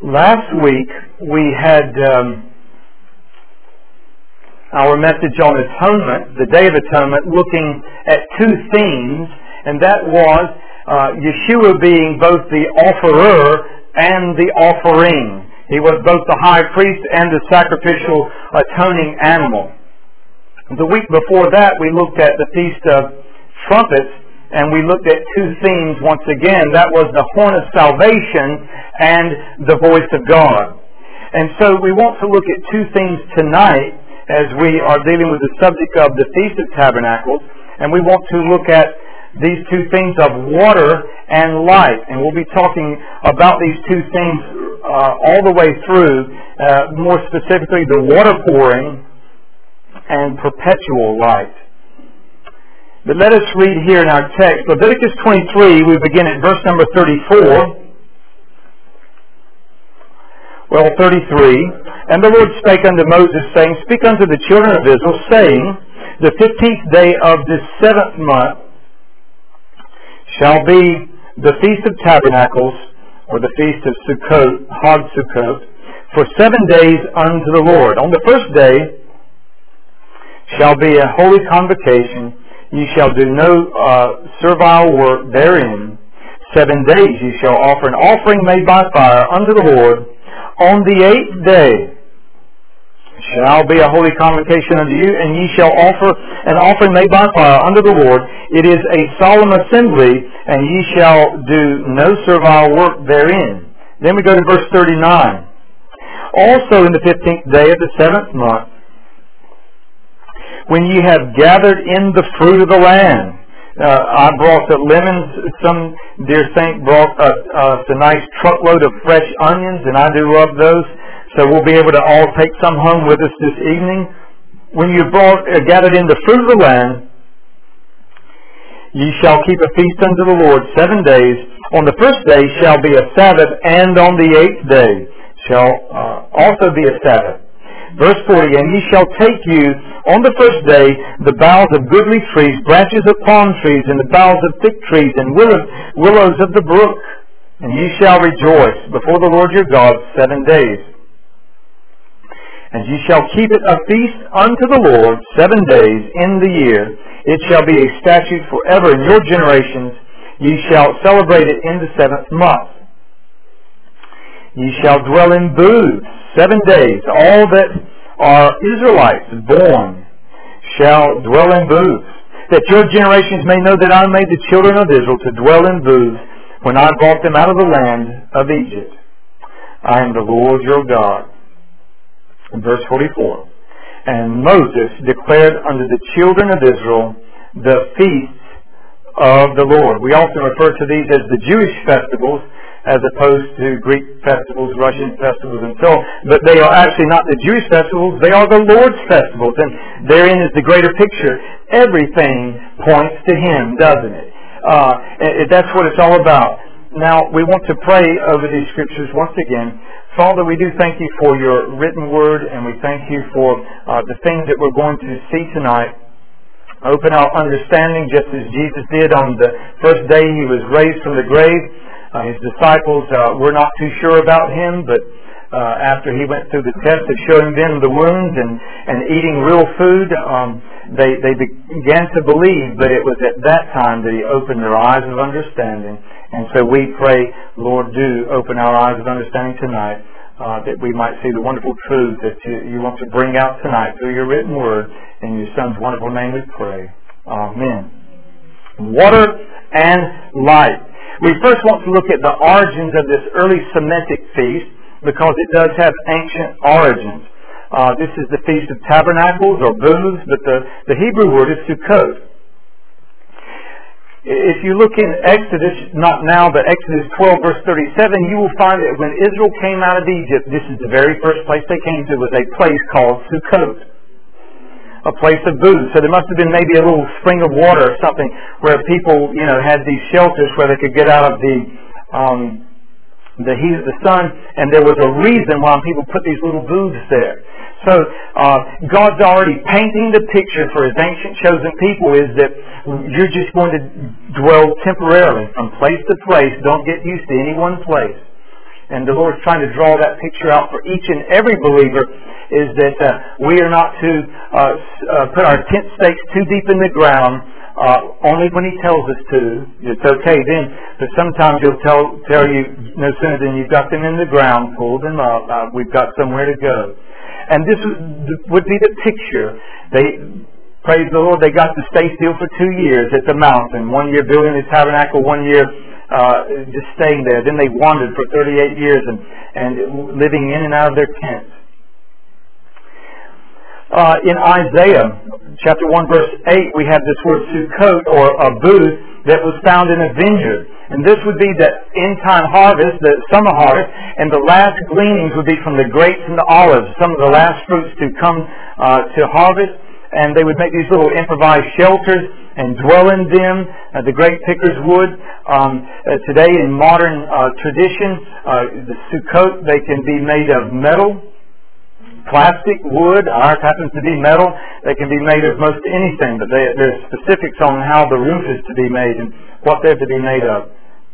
Last week we had our message on atonement, the Day of Atonement, looking at two themes, and that was Yeshua being both the offerer and the offering. He was both the high priest and the sacrificial atoning animal. The week before that we looked at the Feast of Trumpets, and we looked at two themes once again. That was the horn of salvation and the voice of God. And so we want to look at two themes tonight as we are dealing with the subject of the Feast of Tabernacles. And we want to look at these two themes of water and light. And we'll be talking about these two themes all the way through, more specifically the water pouring and perpetual light. But let us read here in our text, Leviticus 23, we begin at verse number 34. 33. And the Lord spake unto Moses, saying, Speak unto the children of Israel, saying, The 15th day of this 7th month shall be the Feast of Tabernacles, or the Feast of Sukkot, Hag Sukkot, for 7 days unto the Lord. On the first day shall be a holy convocation. Ye shall do no servile work therein. 7 days ye shall offer an offering made by fire unto the Lord. On the 8th day shall be a holy convocation unto you, and ye shall offer an offering made by fire unto the Lord. It is a solemn assembly, and ye shall do no servile work therein. Then we go to verse 39. Also in the 15th day of the 7th month, when ye have gathered in the fruit of the land. I brought the lemons. Some dear saint brought a nice truckload of fresh onions, and I do love those. So we'll be able to all take some home with us this evening. When you gathered in the fruit of the land, ye shall keep a feast unto the Lord 7 days. On the first day shall be a Sabbath, and on the 8th day shall also be a Sabbath. Verse 40, And ye shall take you on the first day the boughs of goodly trees, branches of palm trees, and the boughs of thick trees, and willows of the brook, and ye shall rejoice before the Lord your God 7 days. And ye shall keep it a feast unto the Lord 7 days in the year. It shall be a statute forever in your generations. Ye shall celebrate it in the 7th month. Ye shall dwell in booths 7 days. All that are Israelites born shall dwell in booths, that your generations may know that I made the children of Israel to dwell in booths when I brought them out of the land of Egypt. I am the Lord your God. In verse 44, And Moses declared unto the children of Israel the feasts of the Lord. We often refer to these as the Jewish festivals, as opposed to Greek festivals, Russian festivals, and so on. But they are actually not the Jewish festivals, they are the Lord's festivals. And therein is the greater picture. Everything points to Him, doesn't it? That's what it's all about. Now, we want to pray over these scriptures once again. Father, we do thank you for your written word, and we thank you for the things that we're going to see tonight. Open our understanding just as Jesus did on the first day He was raised from the grave. His disciples were not too sure about Him, but after He went through the test of showing them the wounds and eating real food, they began to believe, but it was at that time that He opened their eyes of understanding. And so we pray, Lord, do open our eyes of understanding tonight, that we might see the wonderful truth that you want to bring out tonight through your written word. In your Son's wonderful name we pray. Amen. Water and light. We first want to look at the origins of this early Semitic feast, because it does have ancient origins. This is the Feast of Tabernacles, or booths, but the Hebrew word is Sukkot. If you look in Exodus, not now, but Exodus 12, verse 37, you will find that when Israel came out of Egypt, this is the very first place they came to, was a place called Sukkot, a place of booths. So there must have been maybe a little spring of water or something where people, had these shelters where they could get out of the heat of the sun, and there was a reason why people put these little booths there. So God's already painting the picture for His ancient chosen people is that you're just going to dwell temporarily from place to place. Don't get used to any one place. and the Lord's trying to draw that picture out for each and every believer, is that we are not to put our tent stakes too deep in the ground, only when He tells us to. It's okay then, but sometimes He'll tell you no sooner than you've got them in the ground, pull them up, we've got somewhere to go. And this would be the picture. Praise the Lord, they got to stay still for 2 years at the mountain. 1 year building the tabernacle, 1 year just staying there. Then they wandered for 38 years and living in and out of their tents. In Isaiah chapter 1 verse 8 we have this word Sukkot, or a booth that was found in a vineyard. And this would be the end time harvest, the summer harvest, and the last gleanings would be from the grapes and the olives, some of the last fruits to come to harvest. And they would make these little improvised shelters and dwell in them. The grape pickers would. Today in modern tradition, the Sukkot, they can be made of metal, plastic, wood. Ours happens to be metal. They can be made of most anything, but there's specifics on how the roof is to be made and what they're to be made of.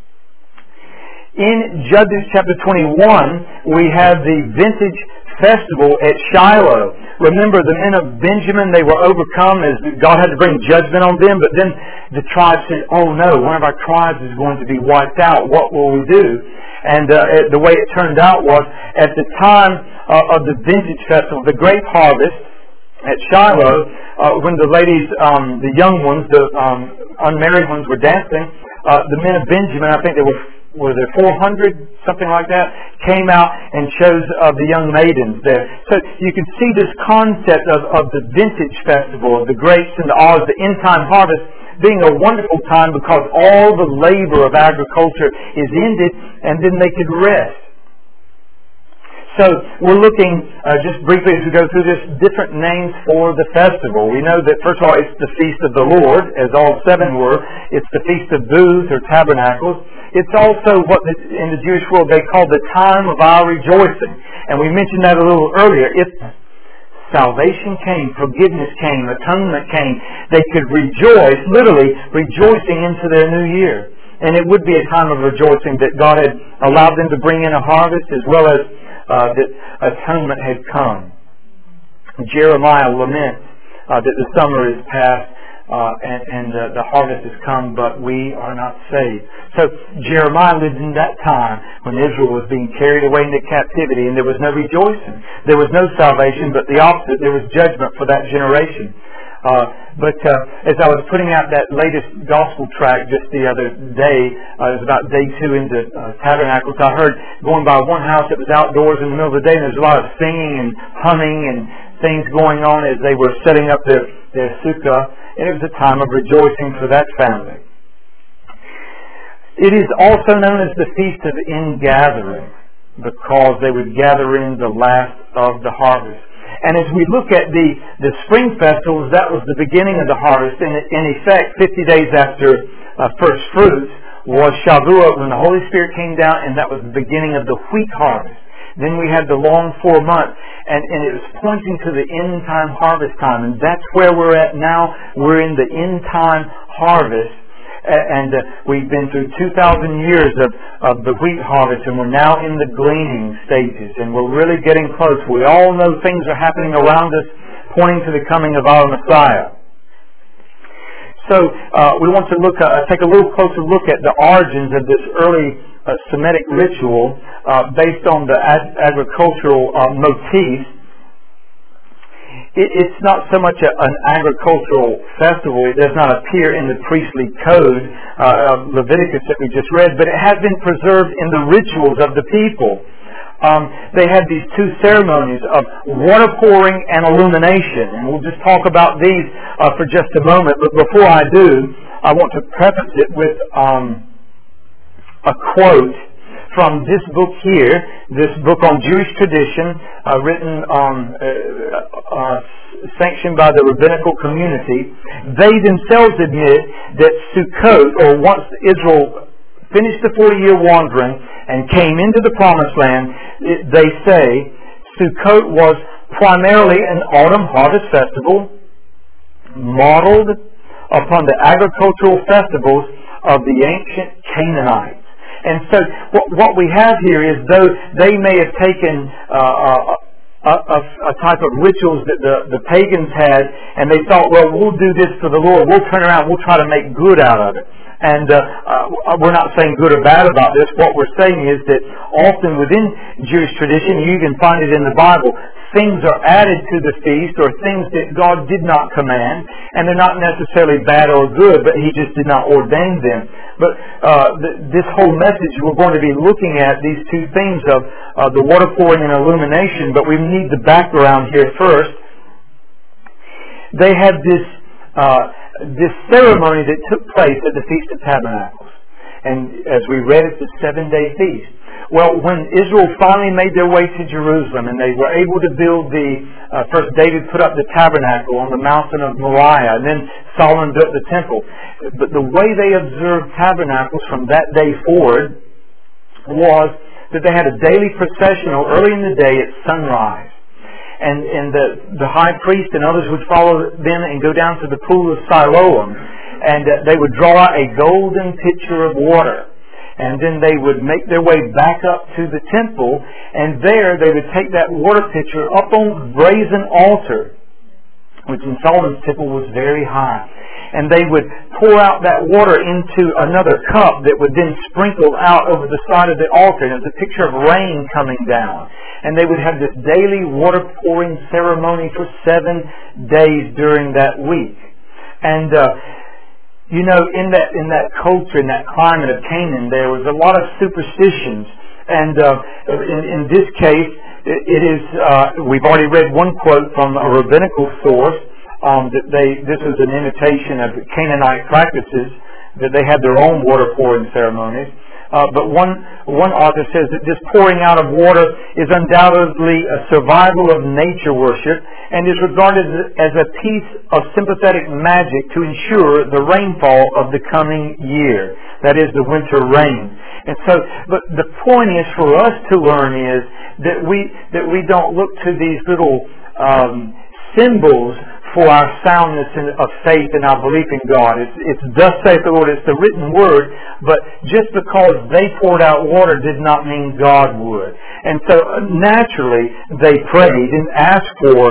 In Judges chapter 21, we have the vintage festival at Shiloh. Remember, the men of Benjamin, they were overcome as God had to bring judgment on them, but then the tribe said, oh no, one of our tribes is going to be wiped out. What will we do? And the way it turned out was, at the time of the vintage festival, the grape harvest at Shiloh, when the ladies, the young ones, the unmarried ones were dancing, the men of Benjamin, I think there were there 400, something like that, came out and chose the young maidens there. So you can see this concept of the vintage festival, of the grapes and the olives, the end time harvest, being a wonderful time because all the labor of agriculture is ended, and then they could rest. So we're looking, just briefly as we go through this, different names for the festival. We know that, first of all, it's the Feast of the Lord, as all 7 were. It's the Feast of Booths or Tabernacles. It's also what in the Jewish world they call the time of our rejoicing. And we mentioned that a little earlier. If salvation came, forgiveness came, atonement came, they could rejoice, literally rejoicing into their new year. And it would be a time of rejoicing that God had allowed them to bring in a harvest, as well as that atonement had come. Jeremiah laments that the summer is past and the harvest has come, but we are not saved. So Jeremiah lived in that time when Israel was being carried away into captivity, and there was no rejoicing. There was no salvation, but the opposite. There was judgment for that generation. But as I was putting out that latest gospel track just the other day, it was about day 2 into Tabernacles, I heard going by one house that was outdoors in the middle of the day, and there was a lot of singing and humming and things going on as they were setting up their sukkah, and it was a time of rejoicing for that family. It is also known as the Feast of Ingathering, because they would gather in the last of the harvest. And as we look at the spring festivals, that was the beginning of the harvest. In effect, 50 days after first fruits was Shavuot, when the Holy Spirit came down, and that was the beginning of the wheat harvest. Then we had the long 4 months, and it was pointing to the end time harvest time. And that's where we're at now. We're in the end time harvest. And we've been through 2,000 years of the wheat harvest, and we're now in the gleaning stages, and we're really getting close. We all know things are happening around us, pointing to the coming of our Messiah. So we want to take a little closer look at the origins of this early Semitic ritual based on the agricultural motifs. It's not so much an agricultural festival. It does not appear in the priestly code of Leviticus that we just read, but it has been preserved in the rituals of the people. They had these 2 ceremonies of water pouring and illumination, and we'll just talk about these for just a moment. But before I do, I want to preface it with a quote from this book here, this book on Jewish tradition, written sanctioned by the rabbinical community. They themselves admit that Sukkot, or once Israel finished the 40-year wandering and came into the Promised Land, they say Sukkot was primarily an autumn harvest festival modeled upon the agricultural festivals of the ancient Canaanites. And so what we have here is, though they may have taken a type of rituals that the pagans had, and they thought, well, we'll do this for the Lord. We'll turn around. We'll try to make good out of it. And we're not saying good or bad about this. What we're saying is that often within Jewish tradition, you even find it in the Bible, things are added to the feast, or things that God did not command, and they're not necessarily bad or good, but He just did not ordain them. But this whole message, we're going to be looking at these two themes of the water pouring and illumination, but we need the background here first. They had this ceremony that took place at the Feast of Tabernacles. And as we read, it's a 7-day feast. Well, when Israel finally made their way to Jerusalem and they were able to build first David put up the tabernacle on the mountain of Moriah, and then Solomon built the temple. But the way they observed tabernacles from that day forward was that they had a daily processional early in the day at sunrise. And the high priest and others would follow them and go down to the pool of Siloam, and they would draw out a golden pitcher of water. And then they would make their way back up to the temple, and there they would take that water pitcher up on the brazen altar, which in Solomon's temple was very high. And they would pour out that water into another cup that would then sprinkle out over the side of the altar. And it was a picture of rain coming down. And they would have this daily water pouring ceremony for 7 days during that week. And in that culture, in that climate of Canaan, there was a lot of superstitions. And in this case, it is we've already read one quote from a rabbinical source that this was an imitation of Canaanite practices, that they had their own water pouring ceremonies. But one author says that this pouring out of water is undoubtedly a survival of nature worship and is regarded as a piece of sympathetic magic to ensure the rainfall of the coming year. That is, the winter rain. And so, but the point is for us to learn is that we don't look to these little symbols for our soundness of faith and our belief in God. It's thus saith the Lord. It's the written word, but just because they poured out water did not mean God would. And so naturally they prayed and asked for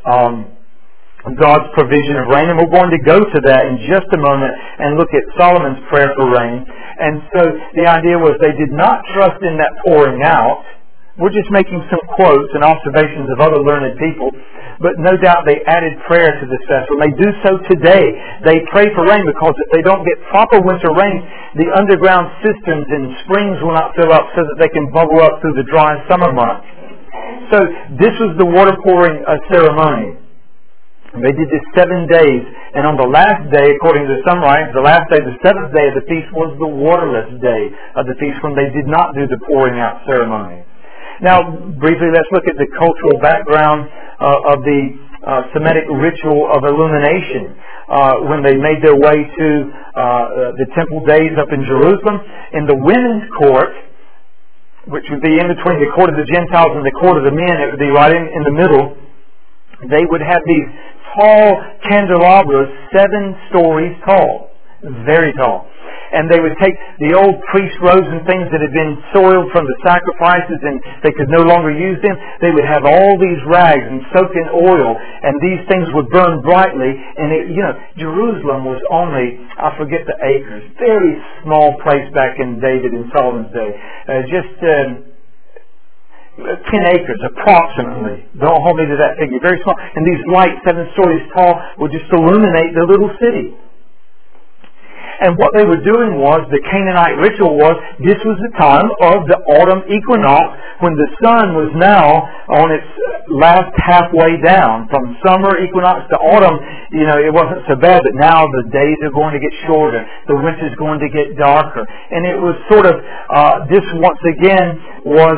God's provision of rain, and we're going to go to that in just a moment and look at Solomon's prayer for rain. And so the idea was they did not trust in that pouring out. We're just making some quotes and observations of other learned people, but no doubt they added prayer to this festival. They do so today. They pray for rain because if they don't get proper winter rain, the underground cisterns and springs will not fill up so that they can bubble up through the dry summer months. So this was the water pouring ceremony. They did this 7 days, and on the last day, according to the sunrise, the last day, the 7th day of the feast, was the waterless day of the feast when they did not do the pouring out ceremony. Now, briefly, let's look at the cultural background of the Semitic ritual of illumination. When they made their way to the temple days up in Jerusalem, in the women's court, which would be in between the court of the Gentiles and the court of the men, it would be right in the middle, they would have these tall candelabras, 7 stories tall, very tall. And they would take the old priest robes and things that had been soiled from the sacrifices and they could no longer use them. They would have all these rags and soak in oil, and these things would burn brightly. And Jerusalem was only, I forget the acres, very small place back in David and Solomon's day. 10 acres approximately. Don't hold me to that figure. Very small. And these lights, 7 stories tall, would just illuminate the little city. And what they were doing was, the Canaanite ritual was, this was the time of the autumn equinox when the sun was now on its last halfway down. From summer equinox to autumn, it wasn't so bad, but now the days are going to get shorter. The winter's going to get darker. And it was sort of, this once again was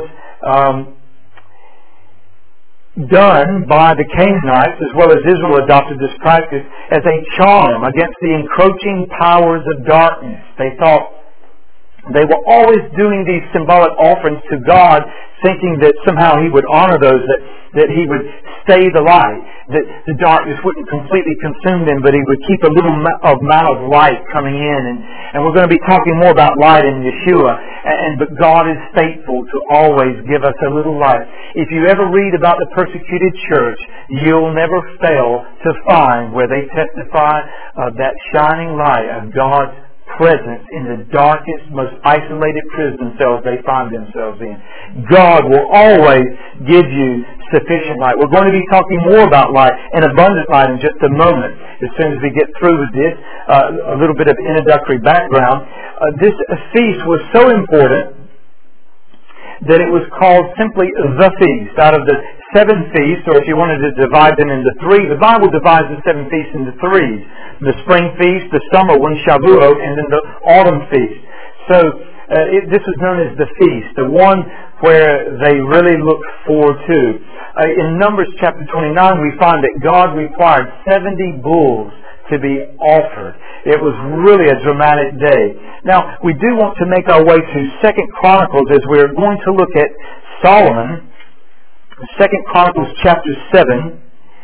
done by the Canaanites, as well as Israel adopted this practice as a charm against the encroaching powers of darkness. They thought they were always doing these symbolic offerings to God, thinking that somehow He would honor those, that He would stay the light, that the darkness wouldn't completely consume them, but He would keep a little amount of light coming in. And we're going to be talking more about light in Yeshua. But God is faithful to always give us a little light. If you ever read about the persecuted church, you'll never fail to find where they testify of that shining light of God's presence in the darkest, most isolated prison cells they find themselves in. God will always give you sufficient light. We're going to be talking more about light and abundant light in just a moment. As soon as we get through with this, a little bit of introductory background. This feast was so important that it was called simply the feast. Out of the 7 feasts, or if you wanted to divide them into 3, the Bible divides the 7 feasts into 3. The spring feast, the summer one, Shavuot, and then the autumn feast. So this was known as the feast, the one where they really look forward to. In Numbers chapter 29, we find that God required 70 bulls to be offered. It was really a dramatic day. Now, we do want to make our way to 2 Chronicles as we're going to look at Solomon. 2 Chronicles chapter 7.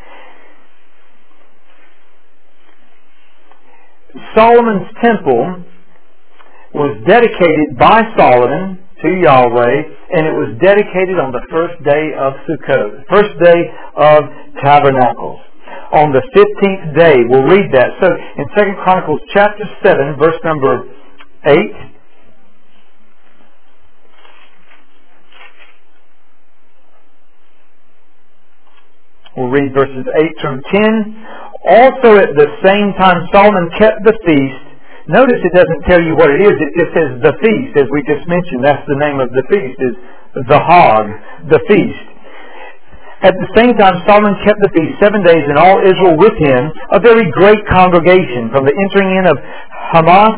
Solomon's temple was dedicated by Solomon to Yahweh, and it was dedicated on the first day of Sukkot, first day of Tabernacles. On the 15th day, we'll read that. So in 2 Chronicles chapter 7, verse number 8, we'll read verses 8 through 10. Also at the same time Solomon kept the feast. Notice it doesn't tell you what it is. It just says the feast, as we just mentioned. That's the name of the feast, is the Hag, the feast. At the same time Solomon kept the feast 7 days, and all Israel with him, a very great congregation, from the entering in of Hamath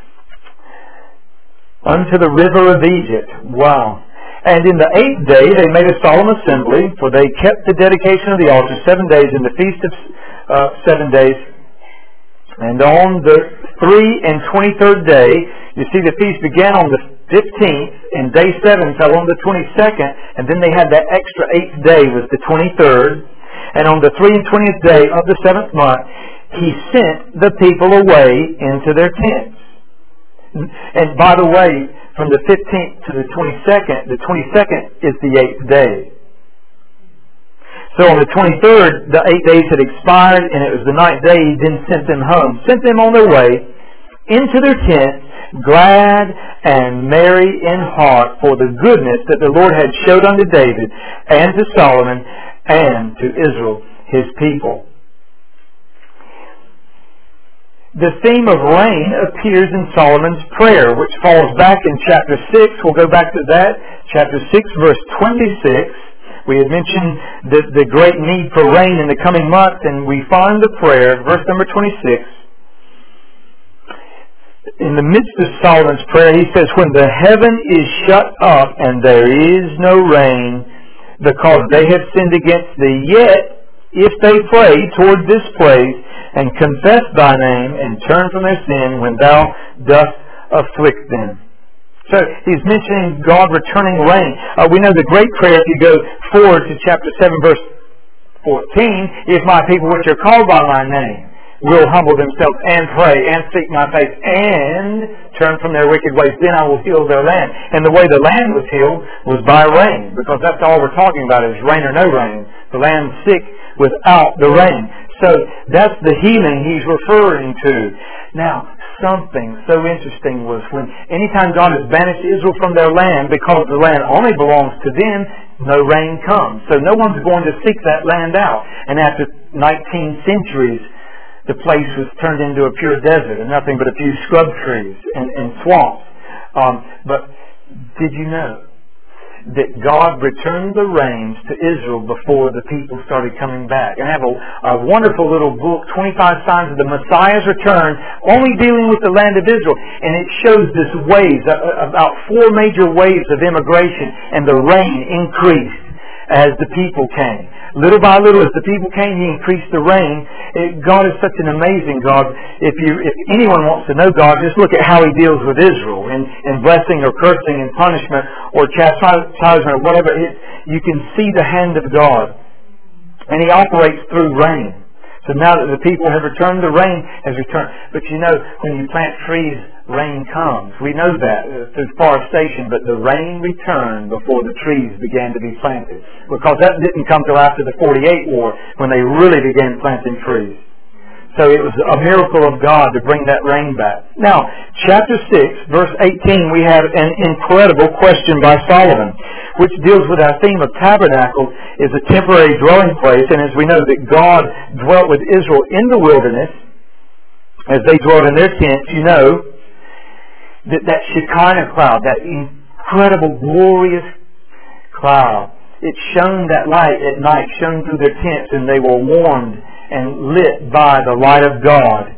unto the river of Egypt. Wow. And in the 8th day they made a solemn assembly, for they kept the dedication of the altar 7 days, in the feast of 7 days. And on the 23rd day, you see the feast began on the 15th, and day 7 fell on the 22nd, and then they had that extra 8th day was the 23rd. And on the 23rd day of the 7th month, he sent the people away into their tents. And by the way, from the 15th to the 22nd is the 8th day. So on the 23rd, the 8 days had expired, and it was the 9th day he then sent them home. Sent them on their way into their tents, glad and merry in heart for the goodness that the Lord had showed unto David and to Solomon and to Israel, his people. The theme of rain appears in Solomon's prayer, which falls back in chapter 6. We'll go back to that. Chapter 6, verse 26. We had mentioned the great need for rain in the coming month, and we find the prayer, verse number 26. In the midst of Solomon's prayer, he says, when the heaven is shut up and there is no rain, because they have sinned against thee, yet if they pray toward this place and confess thy name and turn from their sin when thou dost afflict them. So he's mentioning God returning rain. We know the great prayer, if you go forward to chapter 7, verse 14, if my people which are called by my name will humble themselves and pray and seek my face and turn from their wicked ways, then I will heal their land. And the way the land was healed was by rain, because that's all we're talking about is rain or no rain. The land's sick without the rain. So that's the healing he's referring to. Now, something so interesting was when anytime God has banished Israel from their land, because the land only belongs to them, no rain comes. So no one's going to seek that land out. And after 19 centuries, the place was turned into a pure desert and nothing but a few scrub trees and swamps. But did you know that God returned the rains to Israel before the people started coming back? And I have a wonderful little book, 25 Signs of the Messiah's Return, only dealing with the land of Israel. And it shows this waves, about 4 major waves of immigration, and the rain increased as the people came. Little by little, as the people came, he increased the rain. God is such an amazing God. If anyone wants to know God, just look at how he deals with Israel in blessing or cursing and punishment or chastisement or whatever. You can see the hand of God. And he operates through rain. So now that the people have returned, the rain has returned. But you know, when you plant trees rain comes. We know that through forestation, but the rain returned before the trees began to be planted. Because that didn't come till after the 48 War when they really began planting trees. So it was a miracle of God to bring that rain back. Now, chapter 6, verse 18, we have an incredible question by Solomon, which deals with our theme of tabernacle is a temporary dwelling place. And as we know that God dwelt with Israel in the wilderness, as they dwelt in their tents, you know, that Shekinah cloud, that incredible, glorious cloud, it shone that light at night, shone through their tents, and they were warmed and lit by the light of God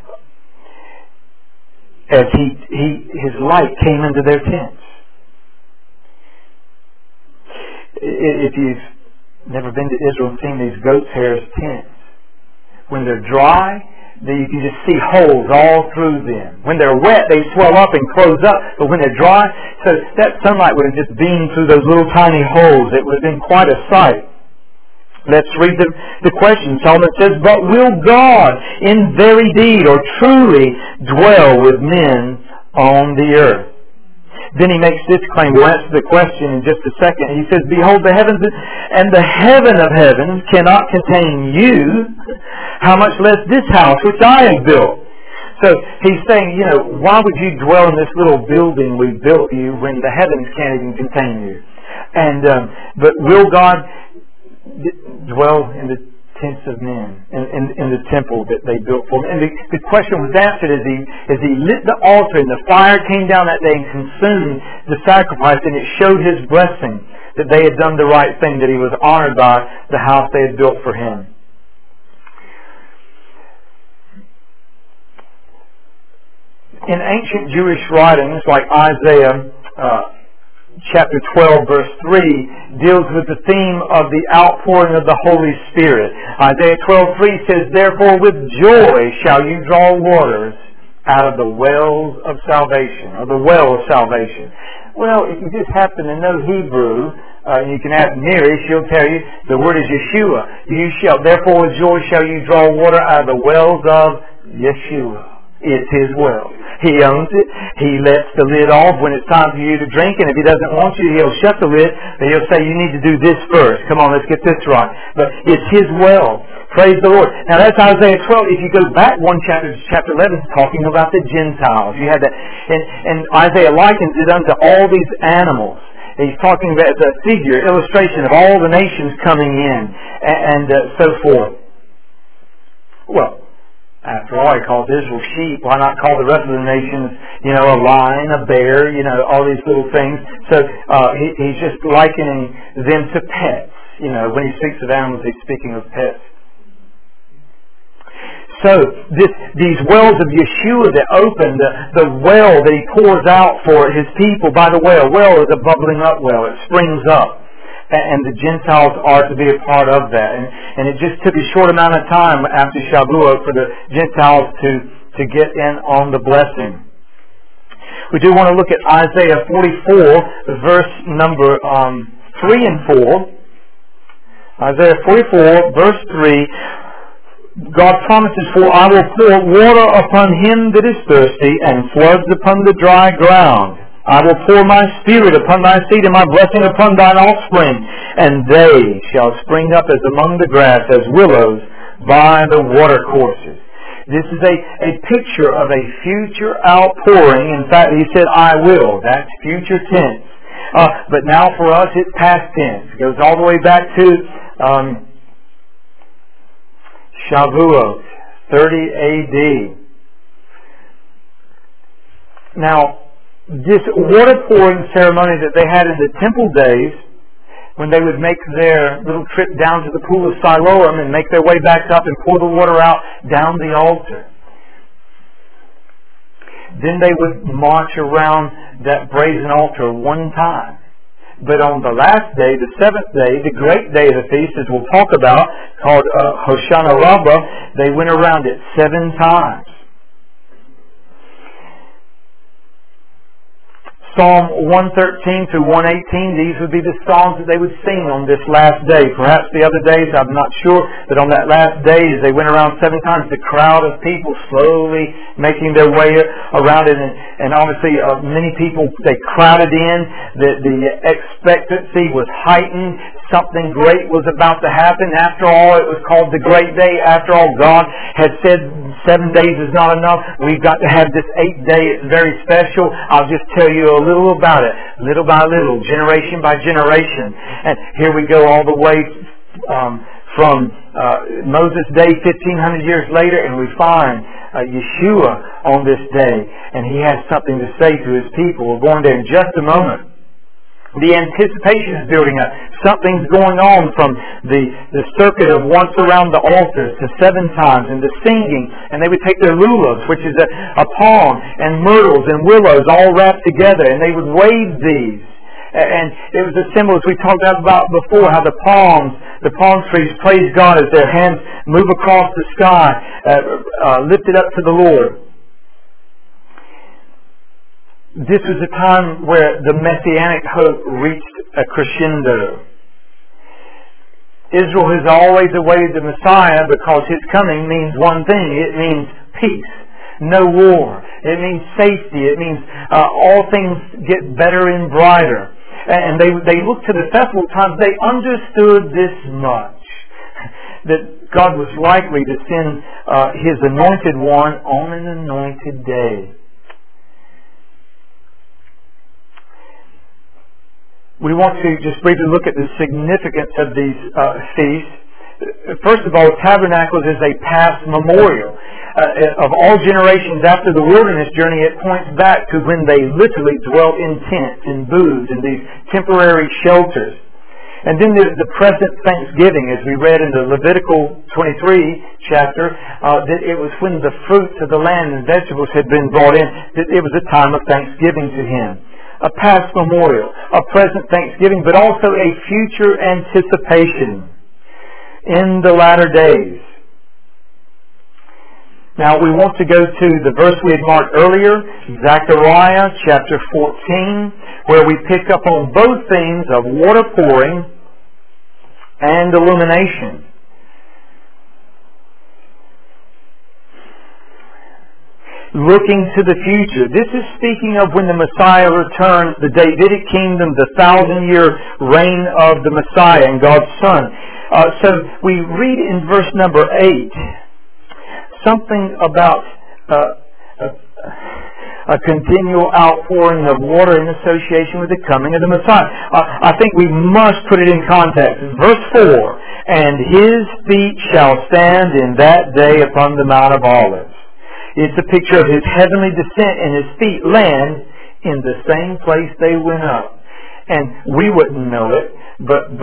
as His light came into their tents. If you've never been to Israel and seen these goat's hairs tents, when they're dry, you can just see holes all through them. When they're wet, they swell up and close up, but when they're dry, so that sunlight would have just beamed through those little tiny holes. It would have been quite a sight. Let's read the question. Solomon says, "But will God in very deed or truly dwell with men on the earth?" Then he makes this claim. We'll answer the question in just a second. He says, "Behold, the heavens and the heaven of heavens cannot contain you. How much less this house which I have built?" So he's saying, why would you dwell in this little building we built you when the heavens can't even contain you? And but will God dwell in the tents of men, in the temple that they built for him? And the question was answered as he lit the altar and the fire came down that day and consumed the sacrifice, and it showed his blessing that they had done the right thing, that he was honored by the house they had built for him. In ancient Jewish writings like Isaiah chapter 12 verse 3 deals with the theme of the outpouring of the Holy Spirit. Isaiah 12:3 says, "Therefore with joy shall you draw waters out of the wells of salvation," or the well of salvation. Well, if you just happen to know Hebrew, you can ask Mary, she'll tell you the word is Yeshua. Therefore with joy shall you draw water out of the wells of Yeshua. It's His well. He owns it. He lets the lid off when it's time for you to drink, and if He doesn't want you, He'll shut the lid, and He'll say, "You need to do this first. Come on, let's get this right." But it's His well. Praise the Lord. Now that's Isaiah 12. If you go back one chapter, chapter 11, it's talking about the Gentiles. You had that, and Isaiah likens it unto all these animals. He's talking about the figure, illustration of all the nations coming in, and so forth. Well, after all, He calls Israel sheep. Why not call the rest of the nations, a lion, a bear, all these little things. So he's just likening them to pets. When he speaks of animals, he's speaking of pets. So these wells of Yeshua that open, the well that He pours out for His people by the well. Well is a bubbling up well. It springs up. And the Gentiles are to be a part of that. And it just took a short amount of time after Shavuot for the Gentiles to get in on the blessing. We do want to look at Isaiah 44, verse number 3 and 4. Isaiah 44, verse 3. God promises, "For I will pour water upon him that is thirsty, and floods upon the dry ground. I will pour my spirit upon thy seed, and my blessing upon thine offspring, and they shall spring up as among the grass, as willows by the watercourses." This is a picture of a future outpouring. In fact, He said, "I will." That's future tense. But now for us, it's past tense. It goes all the way back to Shavuot, 30 A.D. Now, this water pouring ceremony that they had in the temple days, when they would make their little trip down to the pool of Siloam and make their way back up and pour the water out down the altar. Then they would march around that brazen altar one time. But on the last day, the seventh day, the great day of the feast, as we'll talk about, called Hoshana Rabbah, they went around it 7 times. Psalm 113 through 118, these would be the songs that they would sing on this last day. Perhaps the other days, I'm not sure, but on that last day, as they went around 7 times, the crowd of people slowly making their way around it, and obviously many people, they crowded in. The expectancy was heightened. Something great was about to happen. After all, it was called the Great Day. After all, God had said 7 days is not enough. We've got to have this 8th day. It's very special. I'll just tell you a little about it, little by little, generation by generation. And here we go all the way from Moses' day 1,500 years later, and we find Yeshua on this day, and he has something to say to his people. We're going there in just a moment. The anticipation is building up. Something's going on from the circuit of once around the altars to 7 times, and the singing. And they would take their lulavs, which is a palm, and myrtles and willows all wrapped together, and they would wave these. And it was a symbol, as we talked about before, how the palm trees praise God as their hands move across the sky, lifted up to the Lord. This was a time where the Messianic hope reached a crescendo. Israel has always awaited the Messiah because His coming means one thing. It means peace, no war. It means safety. It means all things get better and brighter. And they looked to the festival times. They understood this much, that God was likely to send His anointed one on an anointed day. We want to just briefly look at the significance of these feasts. First of all, Tabernacles is a past memorial. Of all generations after the wilderness journey, it points back to when they literally dwelt in tents and booths and these temporary shelters. And then there's the present Thanksgiving, as we read in the Levitical 23 chapter, that it was when the fruits of the land and vegetables had been brought in, that it was a time of thanksgiving to Him. A past memorial, a present thanksgiving, but also a future anticipation in the latter days. Now we want to go to the verse we had marked earlier, Zechariah chapter 14, where we pick up on both themes of water pouring and illumination. Looking to the future. This is speaking of when the Messiah returns, the Davidic kingdom, the 1,000-year reign of the Messiah and God's Son. So we read in verse number 8 something about a continual outpouring of water in association with the coming of the Messiah. I think we must put it in context. Verse 4, and His feet shall stand in that day upon the Mount of Olives. It's a picture of His heavenly descent, and His feet land in the same place they went up. And we wouldn't know it, but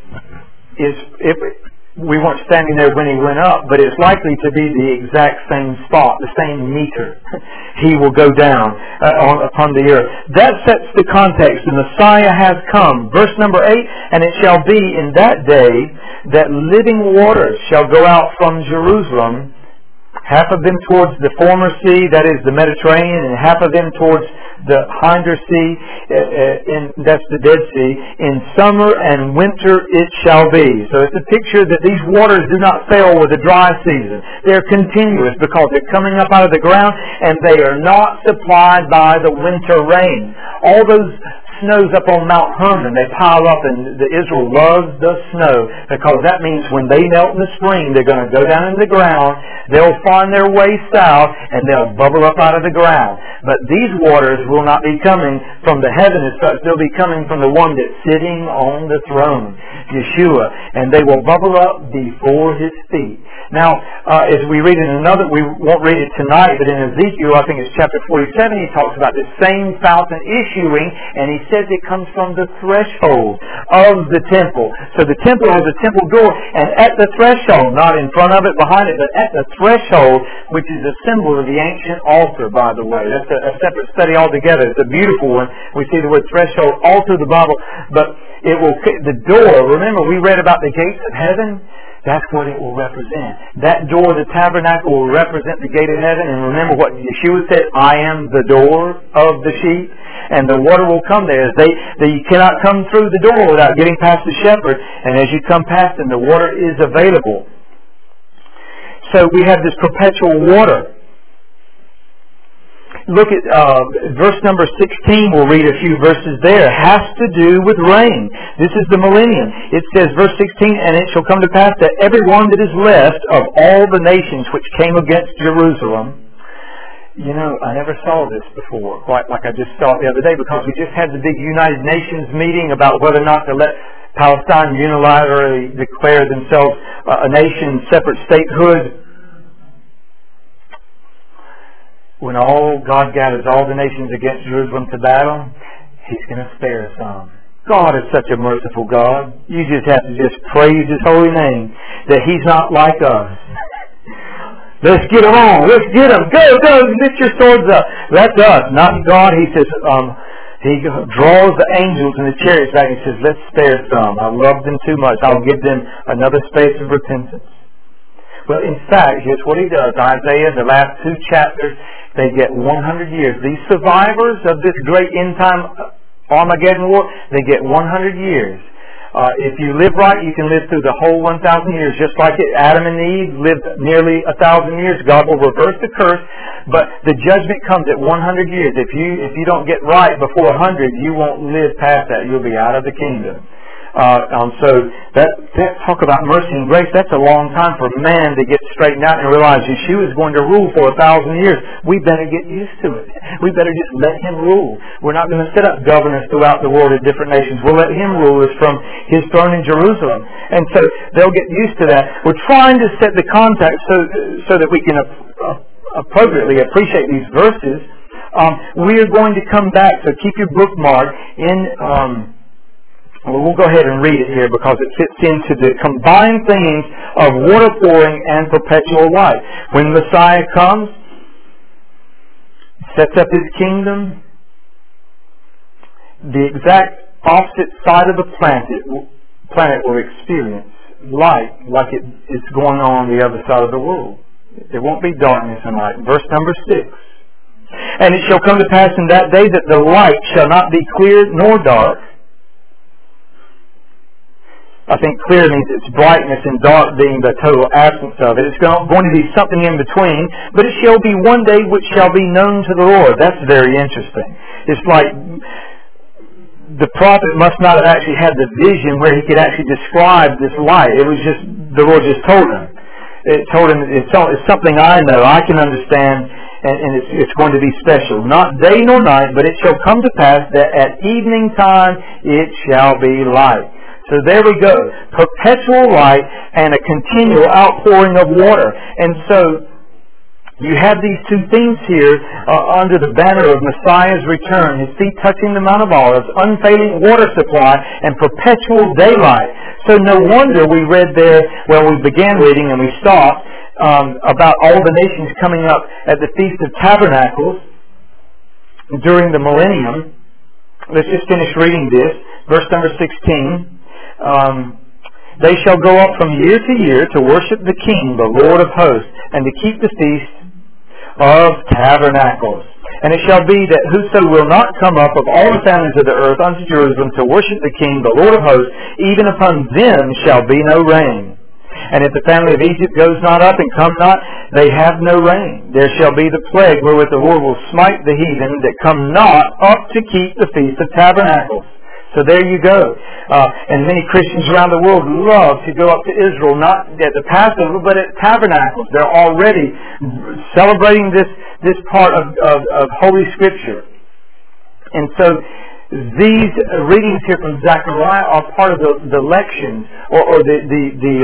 we weren't standing there when He went up, but it's likely to be the exact same spot, the same meter. He will go down upon the earth. That sets the context. The Messiah has come. Verse number 8, and it shall be in that day that living waters shall go out from Jerusalem, half of them towards the former sea, that is the Mediterranean, and half of them towards the hinder sea, that's the Dead Sea. In summer and winter it shall be. So it's a picture that these waters do not fail with the dry season. They're continuous because they're coming up out of the ground, and they are not supplied by the winter rain. All those snows up on Mount Hermon, they pile up, and Israel loves the snow because that means when they melt in the spring, they're going to go down in the ground, they'll find their way south, and they'll bubble up out of the ground. But these waters will not be coming from the heaven as such. They'll be coming from the one that's sitting on the throne, Yeshua, and they will bubble up before His feet. Now, as we read in another, we won't read it tonight, but in Ezekiel, I think it's chapter 47, he talks about this same fountain issuing, and he says it comes from the threshold of the temple. So the temple has a temple door, and at the threshold, not in front of it, behind it, but at the threshold, which is a symbol of the ancient altar, by the way. That's a separate study altogether. It's a beautiful one. We see the word threshold all through the Bible, but it will, the door, remember we read about the gates of heaven? That's what it will represent. That door, the tabernacle, will represent the gate of heaven. And remember what Yeshua said, I am the door of the sheep. and the water will come there. You cannot come through the door without getting past the shepherd, and as you come past them, the water is available. So we have this perpetual water. Look at verse number 16. We'll read a few verses there. It has to do with rain. This is the millennium. It says, verse 16, and it shall come to pass that every one that is left of all the nations which came against Jerusalem. You know, I never saw this before, quite like I just saw it the other day, because we just had the big United Nations meeting about whether or not to let Palestine unilaterally declare themselves a nation, separate statehood. When God gathers all the nations against Jerusalem to battle, He's going to spare some. God is such a merciful God. You just have to just praise His holy name, that He's not like us. Let's get them on. Let's get them. Go, lift your swords up. That's us, not God. He says, He draws the angels and the chariots back and says, let's spare some. I love them too much. I'll give them another space of repentance. Well, in fact, here's what He does. Isaiah, the last 2 chapters, they get 100 years. These survivors of this great end-time Armageddon war, they get 100 years. If you live right, you can live through the whole 1,000 years. Just like Adam and Eve lived nearly 1,000 years, God will reverse the curse, but the judgment comes at 100 years. If you don't get right before 100, you won't live past that. You'll be out of the kingdom. So that talk about mercy and grace, that's a long time for man to get straightened out and realize Yeshua is going to rule for 1,000 years. We better get used to it. We better just let Him rule. We're not going to set up governors throughout the world of different nations. We'll let Him rule us from His throne in Jerusalem. And so they'll get used to that. We're trying to set the context so that we can appropriately appreciate these verses. We are going to come back, so keep your bookmark in... we'll go ahead and read it here because it fits into the combined themes of water pouring and perpetual life. When Messiah comes, sets up His kingdom, the exact opposite side of the planet will experience light like it is going on the other side of the world. There won't be darkness and light. Verse number 6. And it shall come to pass in that day that the light shall not be clear nor dark. I think clear means it's brightness and dark being the total absence of it. It's going to be something in between. But it shall be one day which shall be known to the Lord. That's very interesting. It's like the prophet must not have actually had the vision where he could actually describe this light. It was just, the Lord just told him. It told him, it's something I know, I can understand, and it's going to be special. Not day nor night, but it shall come to pass that at evening time it shall be light. So there we go. Perpetual light and a continual outpouring of water. And so you have these two themes here under the banner of Messiah's return. His feet touching the Mount of Olives, unfailing water supply, and perpetual daylight. So no wonder we read there, well, we began reading and we stopped, about all the nations coming up at the Feast of Tabernacles during the millennium. Let's just finish reading this. Verse number 16. They shall go up from year to year to worship the King, the Lord of hosts, and to keep the Feast of Tabernacles. And it shall be that whoso will not come up of all the families of the earth unto Jerusalem to worship the King, the Lord of hosts, even upon them shall be no rain. And if the family of Egypt goes not up and come not, they have no rain. There shall be the plague wherewith the Lord will smite the heathen that come not up to keep the Feast of Tabernacles. So there you go. And many Christians around the world love to go up to Israel, not at the Passover, but at Tabernacles. They're already celebrating this part of Holy Scripture. And so these readings here from Zechariah are part of the lections or the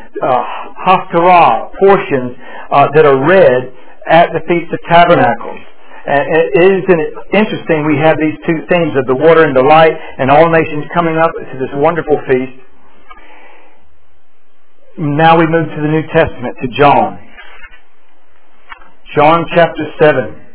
Haftarah portions that are read at the Feast of Tabernacles. And it is interesting, we have these two themes of the water and the light and all nations coming up to this wonderful feast. Now we move to the New Testament, to John. John chapter 7.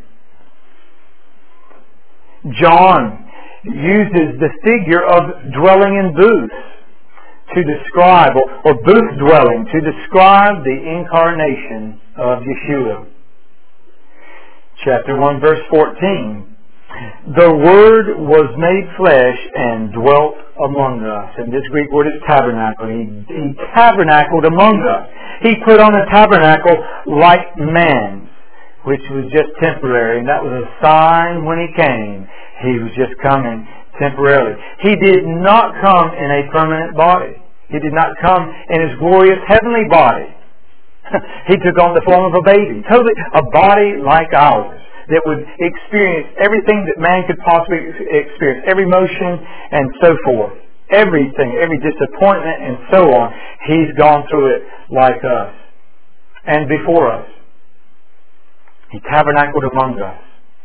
John uses the figure of dwelling in booths to describe, or booth dwelling, to describe the incarnation of Yeshua. Chapter 1, verse 14. The Word was made flesh and dwelt among us. And this Greek word is tabernacle. He tabernacled among us. He put on a tabernacle like man, which was just temporary. And that was a sign when He came. He was just coming temporarily. He did not come in a permanent body. He did not come in His glorious heavenly body. He took on the form of a baby. Totally a body like ours that would experience everything that man could possibly experience. Every motion and so forth. Everything, every disappointment and so on. He's gone through it like us. And before us. He tabernacled among us.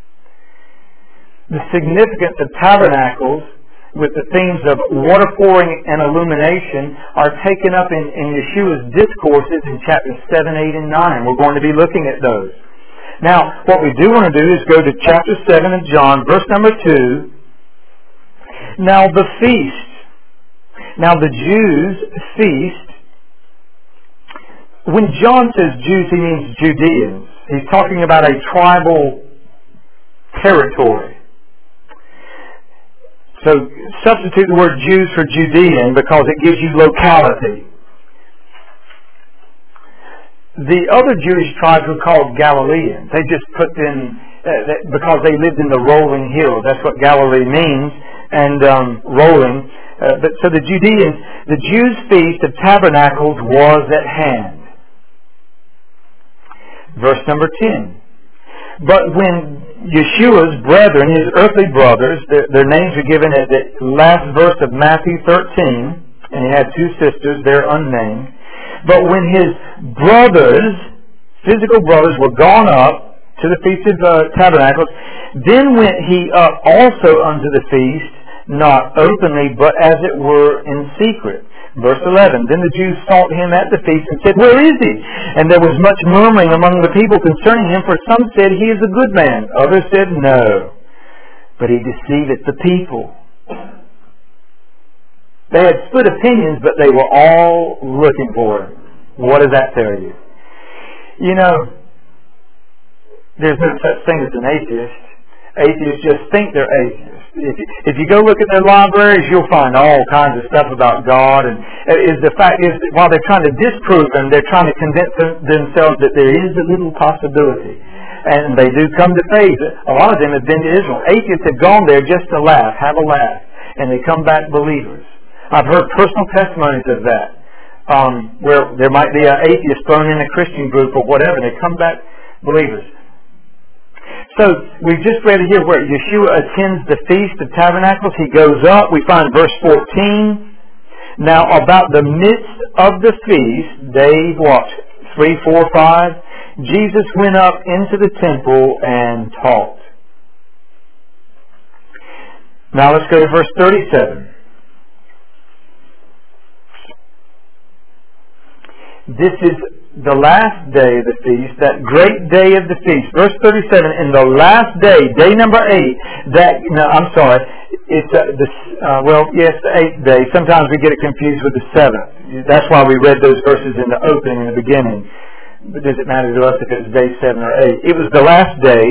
The significance of tabernacles with the themes of water pouring and illumination are taken up in Yeshua's discourses in chapters 7, 8, and 9. We're going to be looking at those. Now, what we do want to do is go to chapter 7 of John, verse number 2. Now the feast. Now the Jews' feast. When John says Jews, he means Judeans. He's talking about a tribal territory. So substitute the word Jews for Judean because it gives you locality. The other Jewish tribes were called Galileans. They just put in, because they lived in the rolling hills. That's what Galilee means, and rolling. So the Judeans, the Jews' feast of tabernacles was at hand. Verse number 10. But when Yeshua's brethren, his earthly brothers, their names are given at the last verse of Matthew 13, and he had two sisters, they're unnamed. But when his brothers, physical brothers, were gone up to the Feast of Tabernacles, then went he up also unto the feast, not openly, but as it were in secret. Verse 11, then the Jews sought him at the feast and said, Where is he? And there was much murmuring among the people concerning him, for some said, He is a good man. Others said, No, but he deceiveth the people. They had split opinions, but they were all looking for him. What does that tell you? You know, there's no such thing as an atheist. Atheists just think they're atheists. If you go look at their libraries, you'll find all kinds of stuff about God. And the fact is that while they're trying to disprove them, they're trying to convince themselves that there is a little possibility. And they do come to faith. A lot of them have been to Israel. Atheists have gone there just to laugh, have a laugh. And they come back believers. I've heard personal testimonies of that. Where there might be an atheist thrown in a Christian group or whatever. They come back believers. So, we've just read it here where Yeshua attends the Feast of Tabernacles. He goes up. We find verse 14. Now, about the midst of the feast, day, 3, 4, 5, Jesus went up into the temple and taught. Now, let's go to verse 37. This is the last day of the feast, that great day of the feast. Verse 37, in the last day, day number 8, it's the 8th day. Sometimes we get it confused with the 7th. That's why we read those verses in the opening, in the beginning. But does it matter to us if it's day 7 or 8? It was the last day,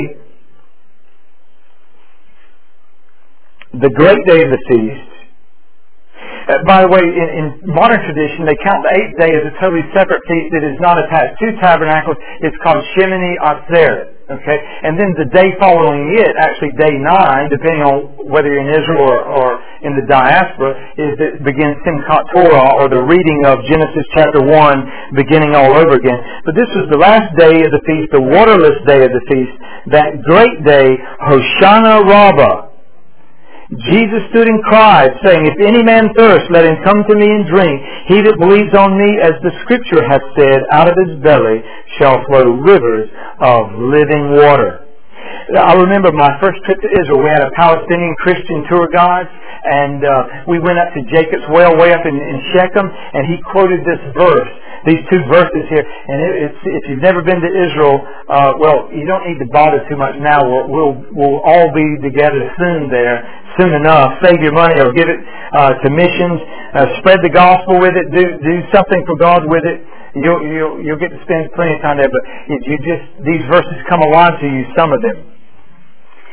the great day of the feast. By the way, in modern tradition, they count the 8th day as a totally separate feast that is not attached to tabernacles. It's called Shemini Atzeret. Okay, and then the day following it, actually day 9, depending on whether you're in Israel or in the diaspora, it begins Simchat Torah, or the reading of Genesis chapter 1, beginning all over again. But this was the last day of the feast, the waterless day of the feast, that great day, Hoshana Rabbah. Jesus stood and cried, saying, If any man thirst, let him come to me and drink. He that believes on me, as the Scripture hath said, out of his belly shall flow rivers of living water. I remember my first trip to Israel. We had a Palestinian Christian tour guide, and we went up to Jacob's Well way up in Shechem, and he quoted this verse. These two verses here, and if you've never been to Israel, you don't need to bother too much now. We'll all be together soon enough. Save your money or give it to missions. Spread the gospel with it. Do something for God with it. You'll get to spend plenty of time there. But these verses come alive to you. Some of them.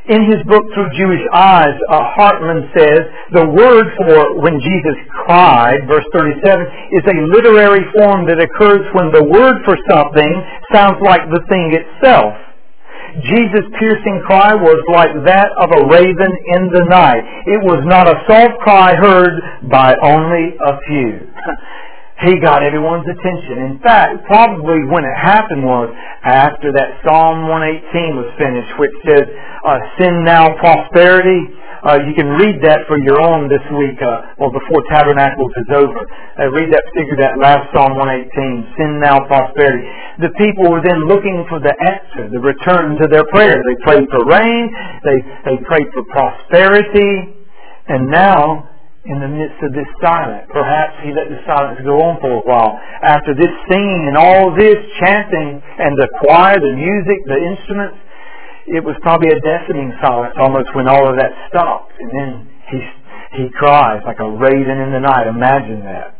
In his book, Through Jewish Eyes, Hartman says, the word for when Jesus cried, verse 37, is a literary form that occurs when the word for something sounds like the thing itself. Jesus' piercing cry was like that of a raven in the night. It was not a soft cry heard by only a few. He got everyone's attention. In fact, probably when it happened was after that Psalm 118 was finished, which says, "Send now prosperity." You can read that for your own this week, or before Tabernacles is over. Read that, figure that last Psalm 118, "Send now prosperity." The people were then looking for the answer, the return to their prayer. They prayed for rain, they prayed for prosperity, and now, in the midst of this silence, perhaps he let the silence go on for a while. After this singing and all this chanting and the choir, the music, the instruments, it was probably a deafening silence almost when all of that stopped. And then he cries like a raven in the night. Imagine that.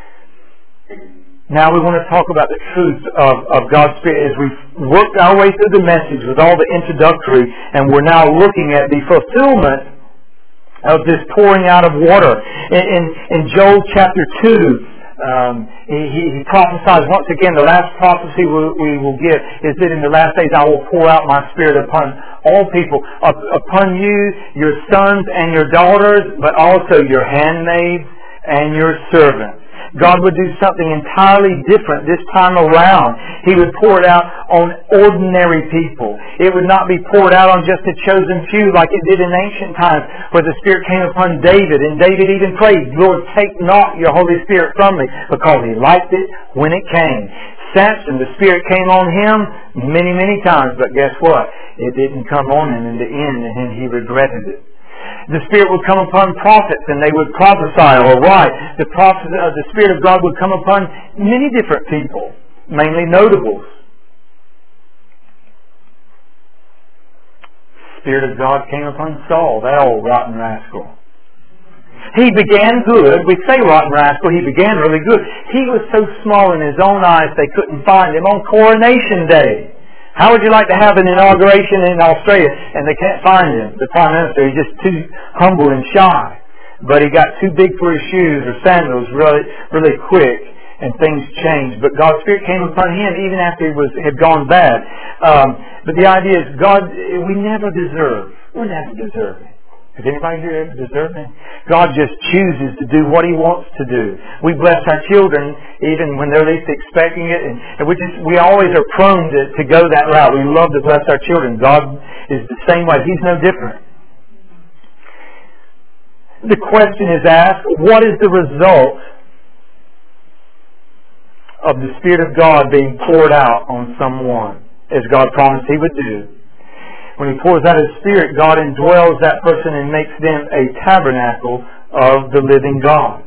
Now we want to talk about the truth of God's Spirit as we've worked our way through the message with all the introductory, and we're now looking at the fulfillment of this pouring out of water. In Joel chapter 2, he prophesies once again. The last prophecy we will get is that in the last days I will pour out my Spirit upon all people, upon you, your sons and your daughters, but also your handmaids and your servants. God would do something entirely different this time around. He would pour it out on ordinary people. It would not be poured out on just a chosen few like it did in ancient times, where the Spirit came upon David, and David even prayed, "Lord, take not your Holy Spirit from me," because he liked it when it came. Samson, the Spirit came on him many, many times, but guess what? It didn't come on him in the end, and then he regretted it. The Spirit would come upon prophets and they would prophesy or write. The Spirit of God would come upon many different people, mainly notables. The Spirit of God came upon Saul, that old rotten rascal. He began good. We say rotten rascal, he began really good. He was so small in his own eyes they couldn't find him on Coronation Day. How would you like to have an inauguration in Australia and they can't find him? The Prime Minister, he's just too humble and shy. But he got too big for his shoes or sandals really quick, and things changed. But God's Spirit came upon him even after he had gone bad. But the idea is, God, we never deserve. We never deserve it. Has anybody here ever deserved it? God just chooses to do what He wants to do. We bless our children even when they're least expecting it, and we always are prone to go that route. We love to bless our children. God is the same way. He's no different. The question is asked, what is the result of the Spirit of God being poured out on someone, as God promised He would do? When He pours out His Spirit, God indwells that person and makes them a tabernacle of the living God.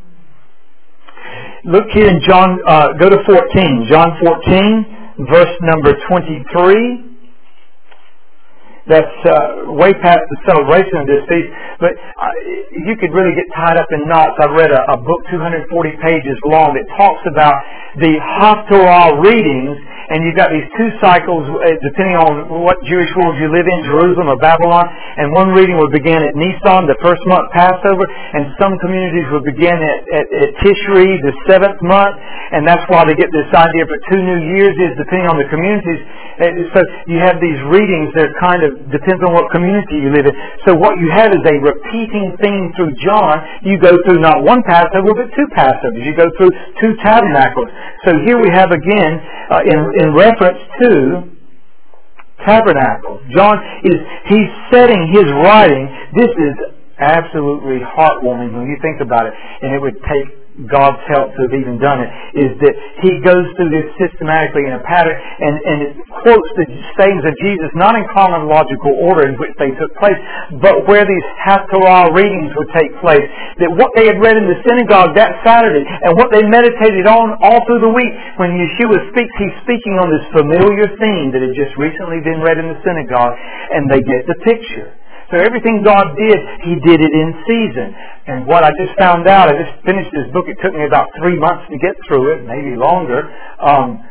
Look here in John, go to 14. John 14, verse number 23. That's way past the celebration of this feast, but you could really get tied up in knots. I've read a book 240 pages long that talks about the Haftorah readings, and you've got these two cycles depending on what Jewish world you live in, Jerusalem or Babylon, and one reading would begin at Nisan, the first month Passover, and some communities would begin at Tishri, the 7th month, and that's why they get this idea for 2 New Years is depending on the communities. So you have these readings that kind of depends on what community you live in. So what you have is a repeating theme through John. You go through not one Passover, but 2 Passovers. You go through 2 tabernacles. So here we have again, in reference to tabernacles. John he's setting his writing. This is absolutely heartwarming when you think about it. And it would take God's help to have even done it, is that He goes through this systematically in a pattern and it quotes the sayings of Jesus not in chronological order in which they took place, but where these Haftorah readings would take place. That what they had read in the synagogue that Saturday and what they meditated on all through the week, when Yeshua speaks, He's speaking on this familiar theme that had just recently been read in the synagogue, and they get the picture. So everything God did, He did it in season. And what I just found out, I just finished this book, it took me about 3 months to get through it, maybe longer,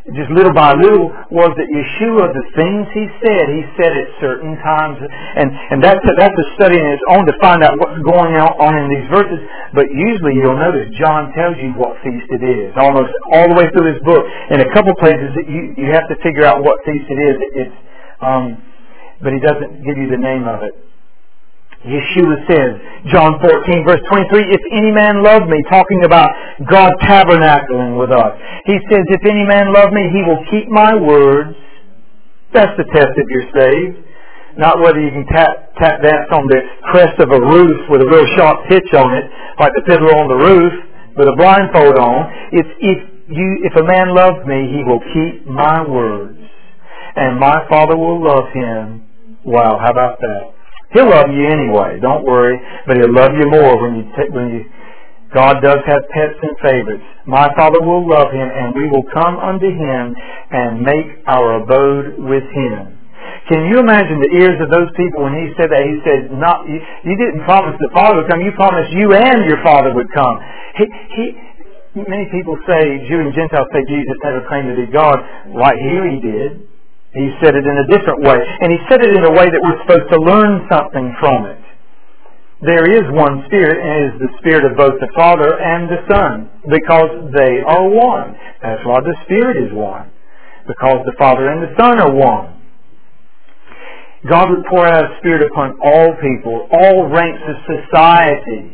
just little by little, was that Yeshua, the things He said at certain times. And that's a study in its own to find out what's going on in these verses. But usually you'll notice John tells you what feast it is, almost all the way through this book. In a couple places you have to figure out what feast it is. But He doesn't give you the name of it. Yeshua says, John 14 verse 23, if any man love me, talking about God tabernacling with us. He says, if any man love me, he will keep my words. That's the test if you're saved. Not whether you can tap dance on the crest of a roof with a real sharp pitch on it, like the fiddler on the roof, with a blindfold on. It's if a man loves me, he will keep my words. And my Father will love him. Wow, how about that? He'll love you anyway, don't worry, but He'll love you more when you. God does have pets and favorites. My Father will love him, and we will come unto Him and make our abode with Him. Can you imagine the ears of those people when He said that? He said, "Not you didn't promise the Father would come. You promised you and your Father would come." Many people say, Jew and Gentile say Jesus never claimed to be God. Right here He did. He said it in a different way. And He said it in a way that we're supposed to learn something from it. There is one Spirit, and it is the Spirit of both the Father and the Son, because they are one. That's why the Spirit is one, because the Father and the Son are one. God would pour out His Spirit upon all people, all ranks of society.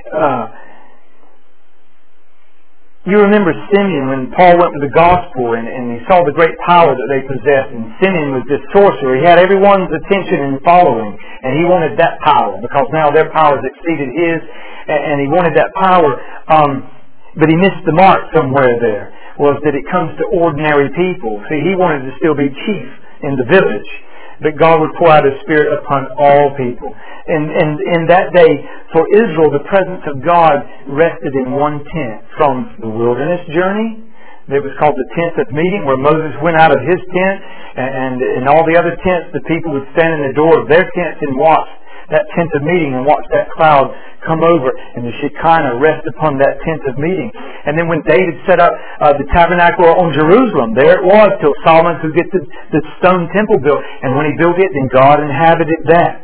You remember Simeon when Paul went with the gospel and he saw the great power that they possessed. And Simeon was this sorcerer. He had everyone's attention and following. And he wanted that power because now their powers exceeded his. And he wanted that power. But he missed the mark somewhere there. Was that it comes to ordinary people. See, he wanted to still be chief in the village. But God would pour out His Spirit upon all people. And in that day, for Israel, the presence of God rested in one tent. From the wilderness journey, it was called the tent of meeting, where Moses went out of his tent, and in all the other tents, the people would stand in the door of their tents and watch that tent of meeting and watch that cloud come over, and the Shekinah rest upon that tent of meeting. And then when David set up the tabernacle on Jerusalem, there it was till Solomon could get the stone temple built. And when he built it, then God inhabited that.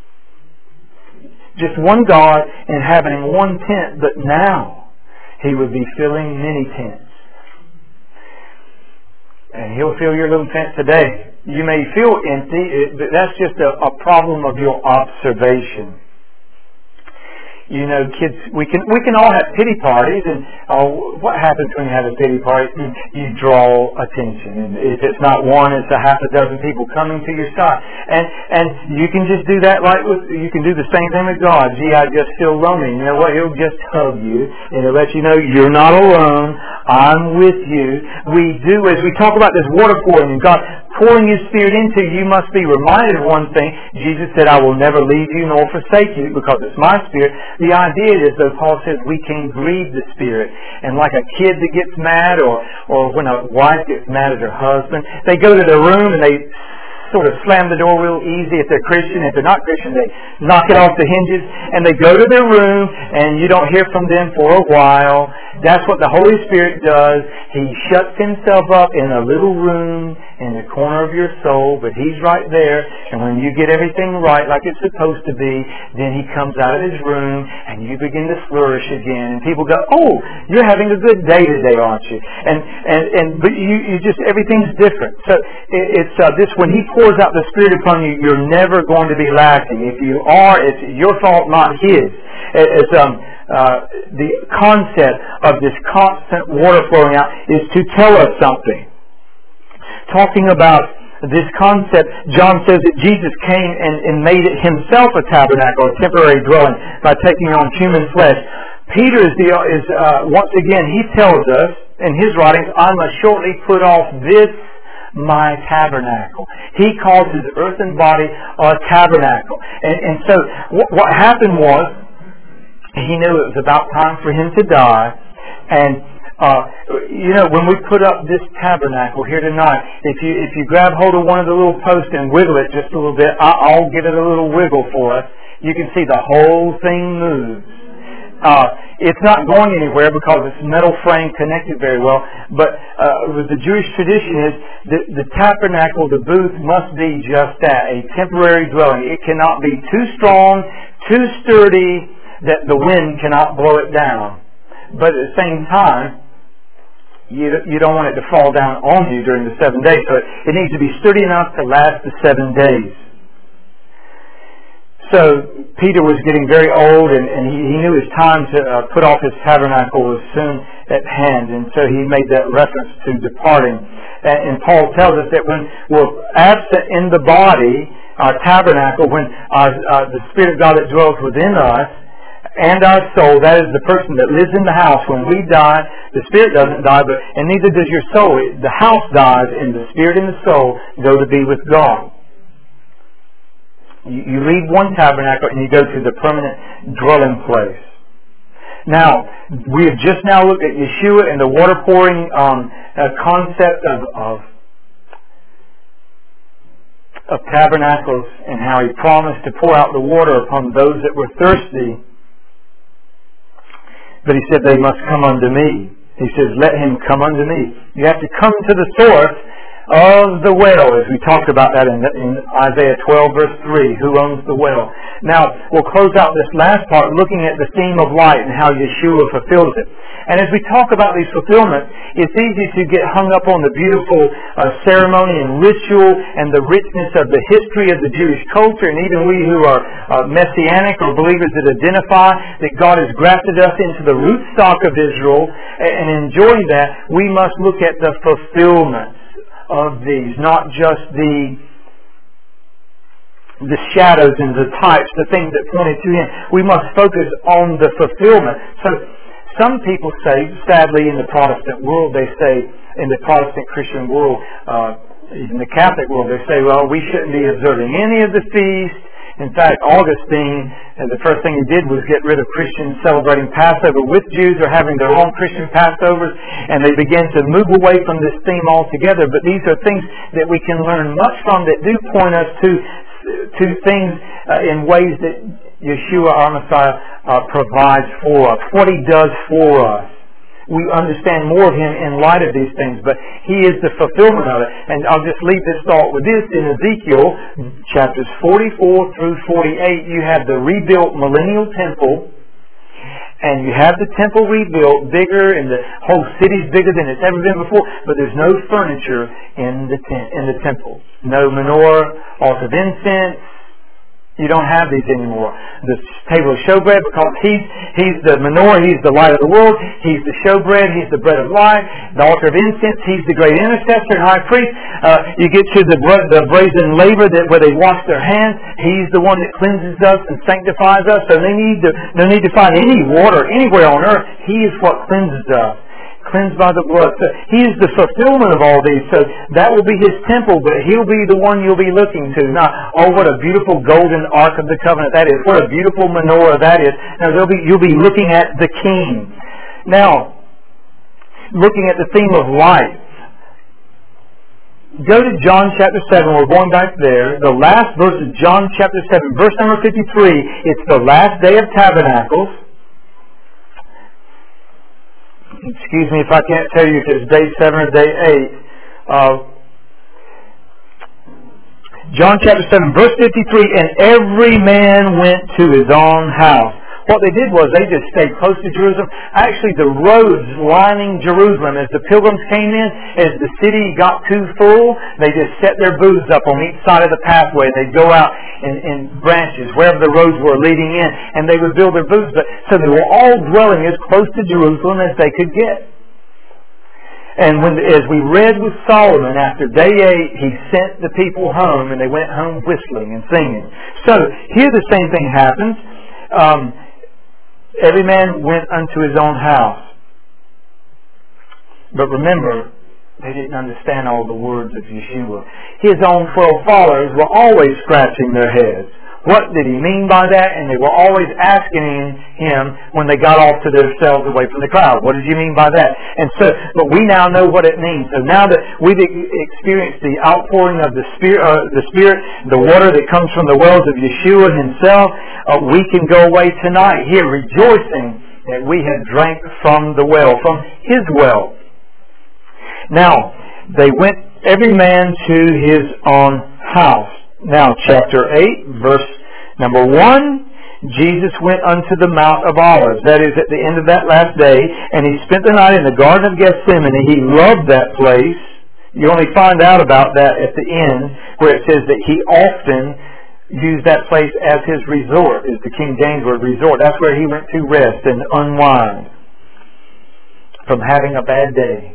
Just one God inhabiting one tent, but now He would be filling many tents. And He'll fill your little tent today. You may feel empty, but that's just a problem of your observation. You know, kids, we can all have pity parties, and what happens when you have a pity party? You draw attention, and if it's not one, it's a half a dozen people coming to your side, and you can just do that you can do the same thing with God. Gee, I just feel lonely. You know what? He'll just hug you, and He'll let you know you're not alone. I'm with you. We do, as we talk about this water pouring, and God pouring His Spirit into you, must be reminded of one thing. Jesus said, I will never leave you nor forsake you, because it's my Spirit. The idea is, though, Paul says, we can grieve the Spirit. And like a kid that gets mad, or when a wife gets mad at her husband, they go to their room and they sort of slam the door real easy if they're Christian. If they're not Christian, they knock it off the hinges, and they go to their room, and you don't hear from them for a while. That's what the Holy Spirit does. He shuts Himself up in a little room in the corner of your soul, but He's right there. And when you get everything right like it's supposed to be, then He comes out of His room and you begin to flourish again. And people go, oh, you're having a good day today, aren't you? But you just, everything's different. So it's this, when He pours out the Spirit upon you, you're never going to be lacking. If you are, it's your fault, not His. It's the concept of this constant water flowing out is to tell us something. Talking about this concept, John says that Jesus came and made it Himself a tabernacle, a temporary dwelling, by taking on human flesh. Peter is once again, he tells us in his writings, I must shortly put off this my tabernacle. He calls His earthen body a tabernacle. And so what happened was, He knew it was about time for Him to die. And when we put up this tabernacle here tonight, if you grab hold of one of the little posts and wiggle it just a little bit, I'll give it a little wiggle for us. You can see the whole thing moves. It's not going anywhere because it's metal frame connected very well. But with the Jewish tradition is the tabernacle, the booth, must be just that, a temporary dwelling. It cannot be too strong, too sturdy, that the wind cannot blow it down. But at the same time, you don't want it to fall down on you during the 7 days. So it needs to be sturdy enough to last the 7 days. So Peter was getting very old, and he knew his time to put off his tabernacle was soon at hand, and so he made that reference to departing. And Paul tells us that when we're absent in the body, our tabernacle, when the Spirit of God that dwells within us and our soul, that is the person that lives in the house. When we die, the Spirit doesn't die, and neither does your soul. The house dies, and the Spirit and the soul go to be with God. You leave one tabernacle and you go to the permanent dwelling place. Now, we have just now looked at Yeshua and the water pouring concept of tabernacles, and how He promised to pour out the water upon those that were thirsty. But He said, they must come unto me. He says, let him come unto me. You have to come to the source of the well, as we talked about that in Isaiah 12 verse 3, who owns the well. Now, we'll close out this last part looking at the theme of light and how Yeshua fulfills it. And as we talk about these fulfillments, it's easy to get hung up on the beautiful ceremony and ritual and the richness of the history of the Jewish culture, and even we who are messianic or believers that identify that God has grafted us into the root stock of Israel, and enjoying that, we must look at the fulfillments of these, not just the shadows and the types, the things that pointed to Him. We must focus on the fulfillment. So some people say, sadly in the Protestant world, they say, in the Protestant Christian world, even the Catholic world, they say, well, we shouldn't be observing any of the feasts. In fact, Augustine, the first thing he did was get rid of Christians celebrating Passover with Jews or having their own Christian Passovers, and they began to move away from this theme altogether. But these are things that we can learn much from that do point us to things in ways that Yeshua, our Messiah, provides for us, what He does for us. We understand more of Him in light of these things, but He is the fulfillment of it. And I'll just leave this thought with this. In Ezekiel, chapters 44 through 48, you have the rebuilt millennial temple, and you have the temple rebuilt, bigger, and the whole city's bigger than it's ever been before, but there's no furniture in the temple. No menorah, altar of incense. You don't have these anymore. The table of showbread, because He's the menorah, He's the light of the world, He's the showbread, He's the bread of life. The altar of incense, He's the great intercessor and high priest. You get to the brazen laver where they wash their hands. He's the one that cleanses us and sanctifies us. So no need to find any water anywhere on earth. He is what cleanses us. Cleansed by the blood. So He is the fulfillment of all these. So that will be His temple, but He'll be the one you'll be looking to. Now, oh, what a beautiful golden ark of the covenant that is. What a beautiful menorah that is. Now, you'll be looking at the King. Now, looking at the theme of light. Go to John chapter 7. We're going back there. The last verse of John chapter 7, verse number 53. It's the last day of Tabernacles. Excuse me if I can't tell you if it's day 7 or day 8. John chapter 7, verse 53, and every man went to his own house. What they did was they just stayed close to Jerusalem. Actually, the roads lining Jerusalem, as the pilgrims came in, as the city got too full, they just set their booths up on each side of the pathway. They'd go out in branches, wherever the roads were leading in, and they would build their booths. So they were all dwelling as close to Jerusalem as they could get. And as we read with Solomon, after day 8, he sent the people home, and they went home whistling and singing. So here the same thing happens. Every man went unto his own house. But remember, they didn't understand all the words of Yeshua. His own 12 followers were always scratching their heads. What did He mean by that? And they were always asking Him when they got off to themselves away from the crowd. What did you mean by that? And so, but we now know what it means. So now that we've experienced the outpouring of the Spirit, the water that comes from the wells of Yeshua Himself, we can go away tonight here rejoicing that we have drank from the well, from His well. Now, they went every man to his own house. Now, chapter 8, verse number 1, Jesus went unto the Mount of Olives. That is, at the end of that last day, and He spent the night in the Garden of Gethsemane. He loved that place. You only find out about that at the end, where it says that He often used that place as His resort, is the King James word, resort. That's where He went to rest and unwind from having a bad day.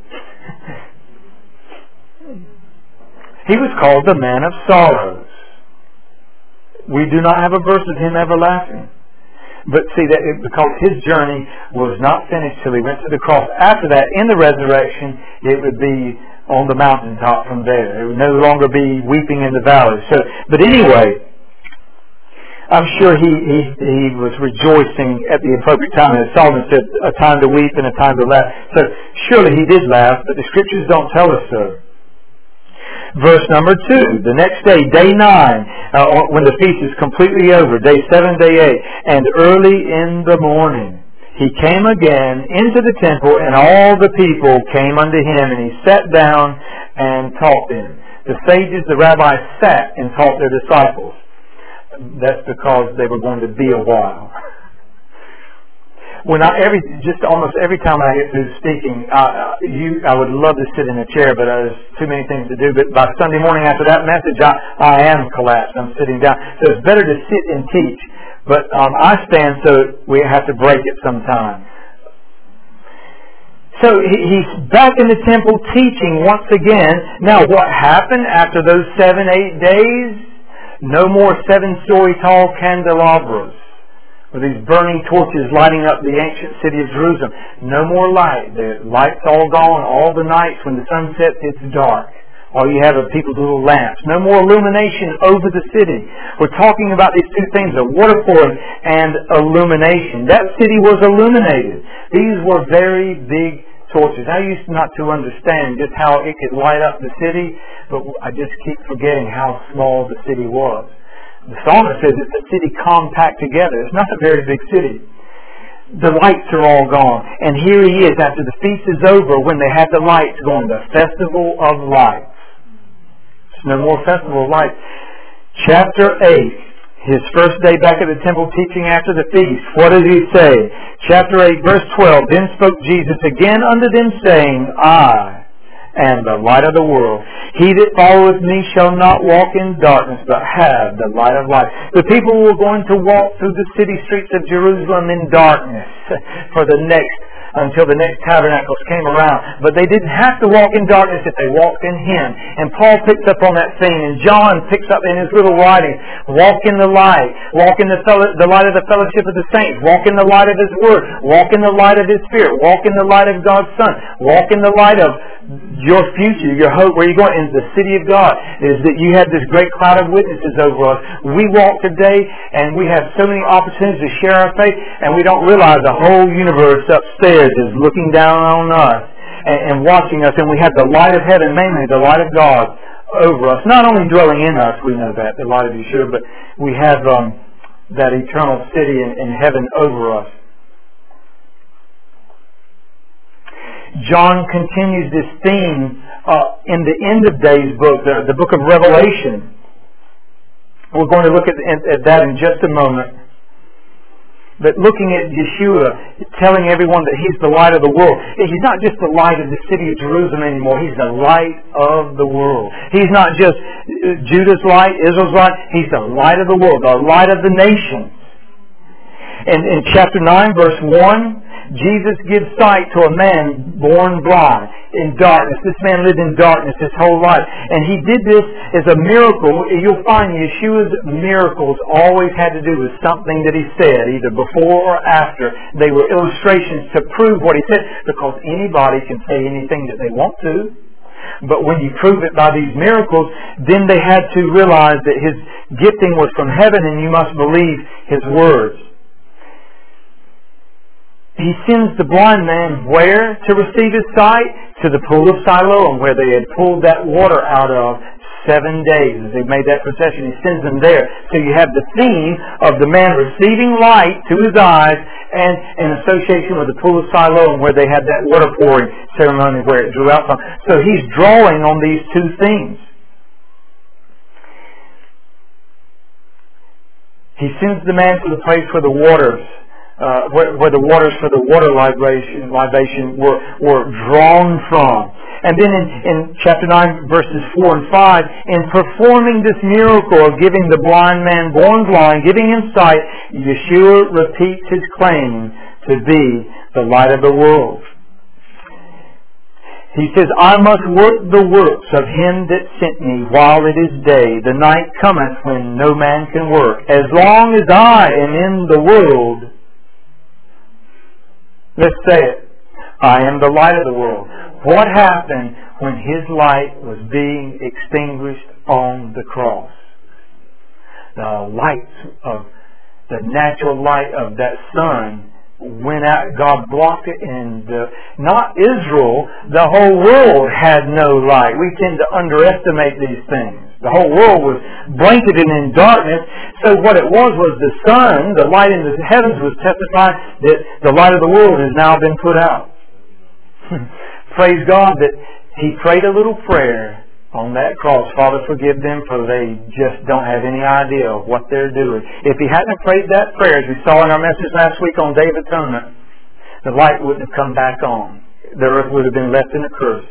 He was called the Man of Sorrows. We do not have a verse of Him ever laughing. But see, that because His journey was not finished till He went to the cross. After that, in the resurrection, it would be on the mountaintop from there. It would no longer be weeping in the valley. But anyway, I'm sure he was rejoicing at the appropriate time. As Solomon said, a time to weep and a time to laugh. So surely He did laugh, but the Scriptures don't tell us so. Verse number 2, the next day, day 9, when the feast is completely over, day 7, day 8, and early in the morning, He came again into the temple, and all the people came unto Him, and He sat down and taught them. The sages, the rabbis, sat and taught their disciples. That's because they were going to be a while. Almost every time I get through speaking, I would love to sit in a chair, but there's too many things to do. But by Sunday morning after that message, I am collapsed. I'm sitting down. So it's better to sit and teach. But I stand so we have to break it sometime. So he's back in the temple teaching once again. Now what happened after those 7-8 days? No more 7-story tall candelabras with these burning torches lighting up the ancient city of Jerusalem. No more light. The light's all gone. All the nights when the sun sets, it's dark. All you have are people's little lamps. No more illumination over the city. We're talking about these two things, a water pouring and illumination. That city was illuminated. These were very big torches. I used not to understand just how it could light up the city, but I just keep forgetting how small the city was. The psalmist says it's a city compact together. It's not a very big city. The lights are all gone. And here He is after the feast is over when they have the lights going. The festival of lights. There's no more festival of lights. Chapter 8. His first day back at the temple teaching after the feast. What does He say? Chapter 8 verse 12. Then spoke Jesus again unto them saying, I am the light of the world. He that followeth me shall not walk in darkness, but have the light of life. The people were going to walk through the city streets of Jerusalem in darkness until the next tabernacles came around. But they didn't have to walk in darkness if they walked in Him. And Paul picks up on that theme, and John picks up in his little writing, walk in the light, walk in the light of the fellowship of the saints, walk in the light of His Word, walk in the light of His Spirit, walk in the light of God's Son, walk in the light of your future, your hope, where you're going, in the city of God, is that you have this great cloud of witnesses over us. We walk today, and we have so many opportunities to share our faith, and we don't realize the whole universe upstairs is looking down on us and watching us, and we have the light of heaven, mainly the light of God, over us. Not only dwelling in us, we know that, the light of Yeshua, but we have that eternal city in heaven over us. John continues this theme in the end of days book, the book of Revelation. We're going to look at that in just a moment. But looking at Yeshua, telling everyone that He's the light of the world. He's not just the light of the city of Jerusalem anymore. He's the light of the world. He's not just Judah's light, Israel's light. He's the light of the world, the light of the nations. And in chapter 9, verse 1, Jesus gives sight to a man born blind in darkness. This man lived in darkness his whole life. And He did this as a miracle. You'll find Yeshua's miracles always had to do with something that He said, either before or after. They were illustrations to prove what He said, because anybody can say anything that they want to. But when you prove it by these miracles, then they had to realize that His gifting was from heaven, and you must believe His words. He sends the blind man where to receive his sight? To the pool of Siloam, where they had pulled that water out of 7 days. As they made that procession, He sends them there. So you have the theme of the man receiving light to his eyes and in association with the Pool of Siloam, where they had that water pouring ceremony where it drew out from. So he's drawing on these two things. He sends the man to the place where the waters, where the waters for the water libation were drawn from. And then in chapter 9, verses 4 and 5, in performing this miracle of giving the blind man born blind, giving him sight, Yeshua repeats his claim to be the light of the world. He says, I must work the works of him that sent me while it is day. The night cometh when no man can work. As long as I am in the world, let's say it, I am the light of the world. What happened when his light was being extinguished on the cross? The light of the natural light of that sun went out. God blocked it, and not Israel, the whole world had no light. We tend to underestimate these things. The whole world was blanketed in darkness. So what it was the sun, the light in the heavens, was testifying that the light of the world has now been put out. Praise God that he prayed a little prayer on that cross. Father, forgive them, for they just don't have any idea of what they're doing. If he hadn't prayed that prayer, as we saw in our message last week on Day of Atonement, the light wouldn't have come back on. The earth would have been left in a curse.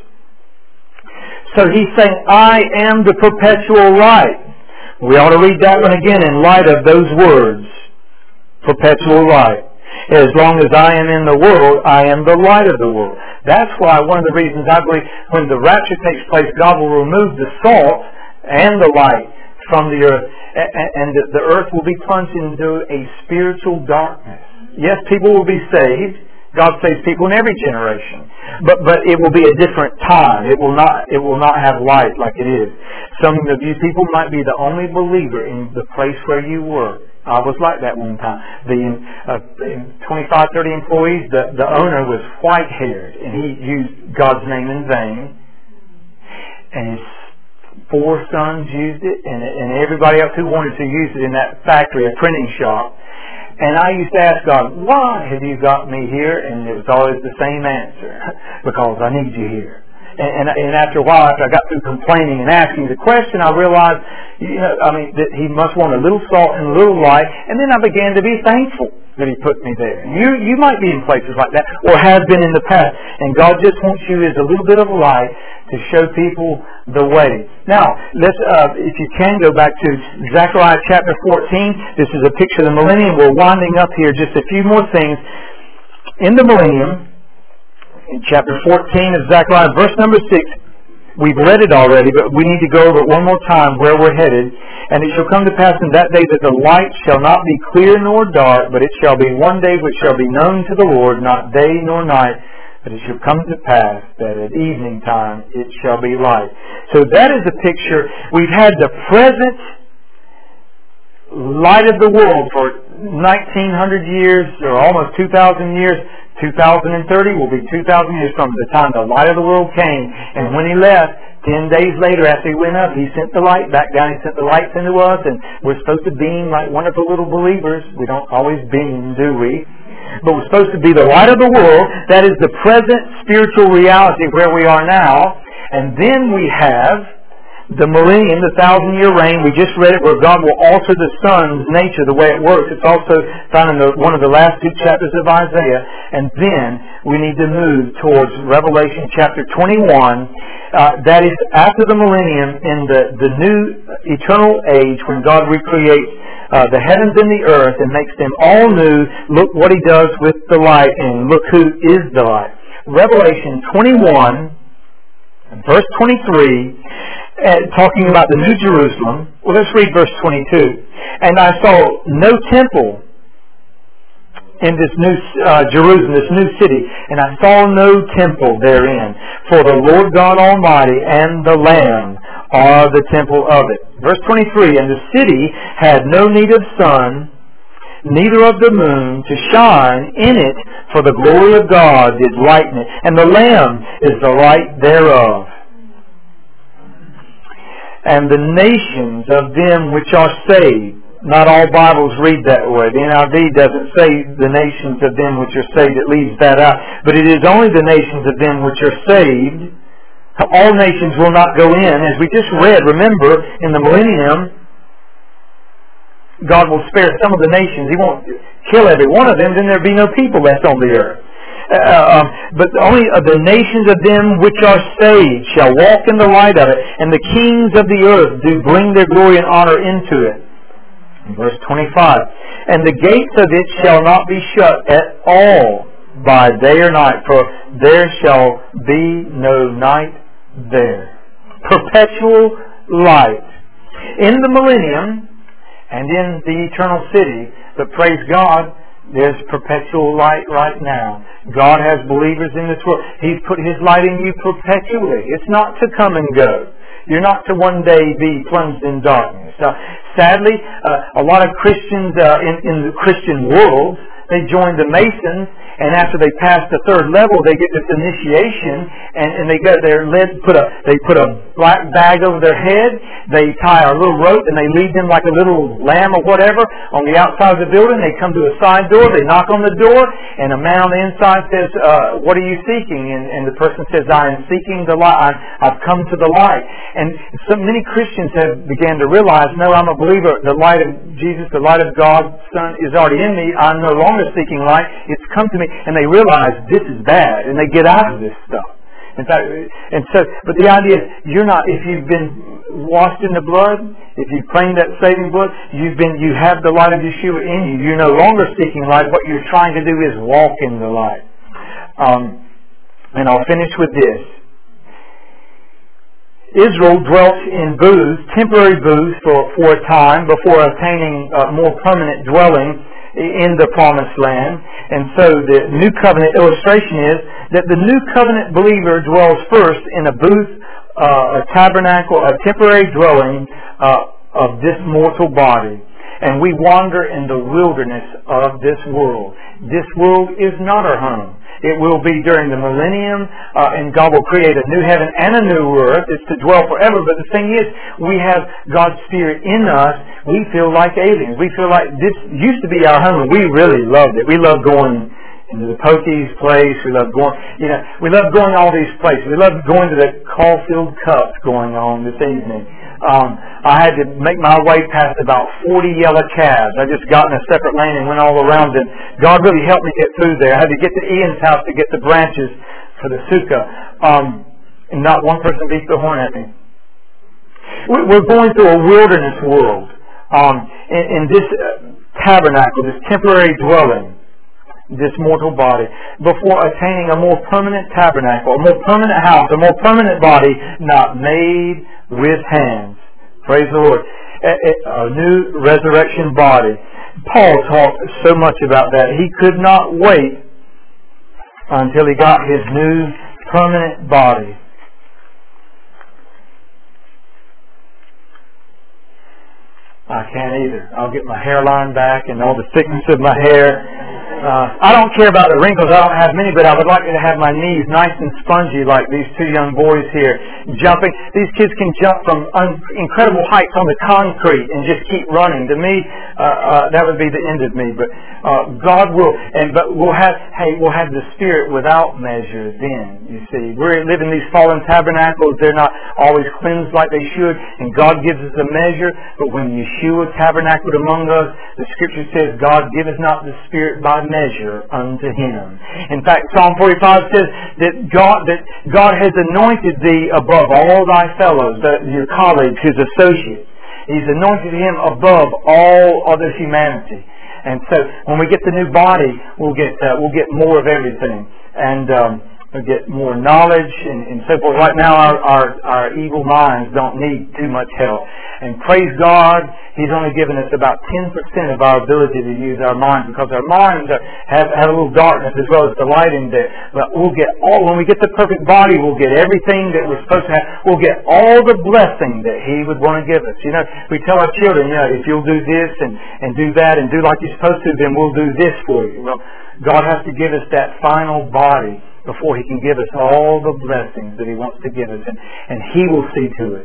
So he's saying, I am the perpetual light. We ought to read that one again in light of those words. Perpetual light. As long as I am in the world, I am the light of the world. That's why one of the reasons I believe when the rapture takes place, God will remove the salt and the light from the earth, and the earth will be plunged into a spiritual darkness. Yes, people will be saved. God saves people in every generation, but it will be a different time. It will not have light like it is. Some of you people might be the only believer in the place where you work. I was like that one time. The 25, 30 employees, the owner was white-haired, and he used God's name in vain. And his 4 sons used it, and everybody else who wanted to use it in that factory, a printing shop. And I used to ask God, why have you got me here? And it was always the same answer. Because I need you here. And after a while, after I got through complaining and asking the question, I realized, that he must want a little salt and a little light. And then I began to be thankful that he put me there. You might be in places like that, or have been in the past. And God just wants you as a little bit of light to show people the way. Now, let's, if you can, go back to Zechariah chapter 14. This is a picture of the millennium. We're winding up here. Just a few more things. In the millennium, in chapter 14 of Zechariah, verse number 6, we've read it already, but we need to go over it one more time where we're headed. And it shall come to pass in that day that the light shall not be clear nor dark, but it shall be one day which shall be known to the Lord, not day nor night. But it shall come to pass that at evening time it shall be light. So that is a picture. We've had the present light of the world for 1900 years, or almost 2,000 years. 2030 will be 2,000 years from the time the light of the world came. And when he left, 10 days later after he went up, he sent the light back down. He sent the lights into us, and we're supposed to beam like wonderful little believers. We don't always beam, do we? But we're supposed to be the light of the world. That is the present spiritual reality where we are now. And then we have the millennium, the 1,000-year reign. We just read it where God will alter the sun's nature, the way it works. It's also found in one of the last 2 chapters of Isaiah. And then we need to move towards Revelation chapter 21. That is after the millennium, in the new eternal age, when God recreates the heavens and the earth and makes them all new. Look what he does with the light, and look who is the light. Revelation 21, verse 23, talking about the New Jerusalem. Well, let's read verse 22. And I saw no temple in this new Jerusalem, this new city, and I saw no temple therein, for the Lord God Almighty and the Lamb are the temple of it. Verse 23, and the city had no need of sun, neither of the moon, to shine in it, for the glory of God did lighten it, and the Lamb is the light thereof. And the nations of them which are saved, Not all Bibles read that way. The NIV doesn't say the nations of them which are saved. It leaves that out. But it is only the nations of them which are saved. All nations will not go in. As we just read, remember, in the millennium, God will spare some of the nations. He won't kill every one of them. Then there will be no people left on the earth. But only the nations of them which are saved shall walk in the light of it, and the kings of the earth do bring their glory and honor into it. Verse 25, and the gates of it shall not be shut at all by day or night, for there shall be no night there. Perpetual light. In the millennium and in the eternal city, but praise God, there's perpetual light right now. God has believers in this world. He's put His light in you perpetually. It's not to come and go. You're not to one day be plunged in darkness. Sadly, a lot of Christians in the Christian world, they join the Masons, and after they pass the third level, they get this initiation, and they put a black bag over their head. They tie a little rope, and they lead them like a little lamb or whatever on the outside of the building. They come to a side door. They knock on the door, and a man on the inside says, "What are you seeking?" And the person says, "I am seeking the light. I've come to the light." And so many Christians have began to realize, "No, I'm a believer. The light of Jesus, the light of God's Son, is already in me. I'm no longer seeking light. It's come to me." And they realize this is bad, and they get out of this stuff. In fact, but the idea is, you're not. If you've been washed in the blood, if you've claimed that saving blood, you have the light of Yeshua in you. You're no longer seeking light. What you're trying to do is walk in the light. And I'll finish with this. Israel dwelt in booths, temporary booths, for a time before attaining more permanent dwelling in the promised land. And so the New Covenant illustration is that the New Covenant believer dwells first in a booth, a tabernacle, a temporary dwelling of this mortal body. And we wander in the wilderness of this world. This world is not our home. It will be during the millennium, and God will create a new heaven and a new earth. It's to dwell forever. But the thing is, we have God's Spirit in us. We feel like aliens. We feel like this used to be our home, and we really loved it. We loved going into the Pokies place. We loved going, we loved going all these places. We loved going to the Caulfield Cup going on this evening. I had to make my way past about 40 yellow calves. I just got in a separate lane and went all around it. God really helped me get through there. I had to get to Ian's house to get the branches for the sukkah. And not one person beat the horn at me. We're going through a wilderness world. In this tabernacle, this temporary dwelling, this mortal body, before attaining a more permanent tabernacle, a more permanent house, a more permanent body, not made with hands. Praise the Lord. A new resurrection body. Paul talked so much about that. He could not wait until he got his new permanent body. I can't either. I'll get my hairline back and all the thickness of my hair. I don't care about the wrinkles. I don't have many, but I would like to have my knees nice and spongy like these two young boys here jumping. These kids can jump from incredible heights on the concrete and just keep running. To me, that would be the end of me. But God will, but we'll have the Spirit without measure. Then you see, we're living these fallen tabernacles. They're not always cleansed like they should, and God gives us a measure. But when Yeshua tabernacled among us, the Scripture says, "God giveth not the Spirit by measure unto him." In fact, Psalm 45 says that God has anointed thee above all thy fellows, your colleagues, his associates. He's anointed him above all other humanity. And so when we get the new body, we'll get more of everything. And we'll get more knowledge and so forth. Right now our evil minds don't need too much help. And praise God, He's only given us about 10% of our ability to use our minds, because our minds have a little darkness as well as the light in there. But when we get the perfect body, we'll get everything that we're supposed to have. We'll get all the blessing that He would want to give us. We tell our children, if you'll do this and do that and do like you're supposed to, then we'll do this for you. Well, God has to give us that final body before He can give us all the blessings that He wants to give us. And He will see to it.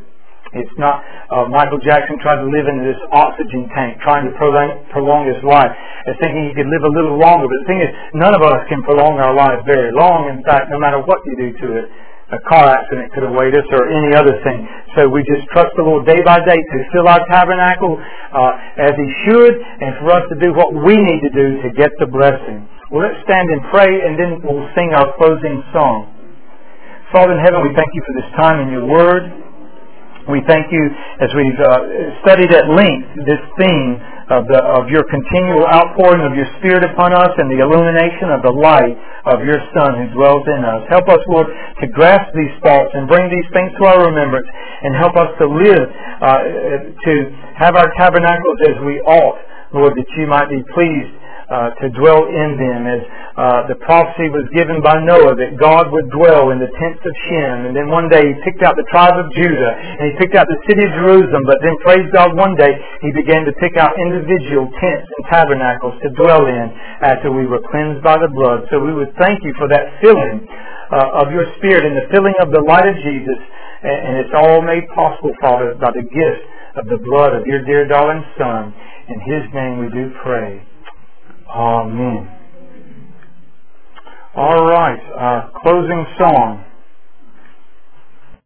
It's not Michael Jackson tried to live in this oxygen tank, trying to prolong his life, and thinking he could live a little longer. But the thing is, none of us can prolong our lives very long. In fact, no matter what you do to it, a car accident could await us or any other thing. So we just trust the Lord day by day to fill our tabernacle as He should, and for us to do what we need to do to get the blessing. Well, let's stand and pray, and then we'll sing our closing song. Father in heaven, we thank You for this time in Your Word. We thank You as we've studied at length this theme of Your continual outpouring of Your Spirit upon us and the illumination of the light of Your Son who dwells in us. Help us, Lord, to grasp these thoughts and bring these things to our remembrance, and help us to live, to have our tabernacles as we ought, Lord, that You might be pleased to dwell in them, as the prophecy was given by Noah that God would dwell in the tents of Shem. And then one day He picked out the tribe of Judah, and He picked out the city of Jerusalem. But then, praise God, one day He began to pick out individual tents and tabernacles to dwell in after we were cleansed by the blood. So we would thank You for that filling of Your Spirit and the filling of the light of Jesus. And it's all made possible, Father, by the gift of the blood of Your dear darling Son. In His name we do pray. Amen. All right, our closing song.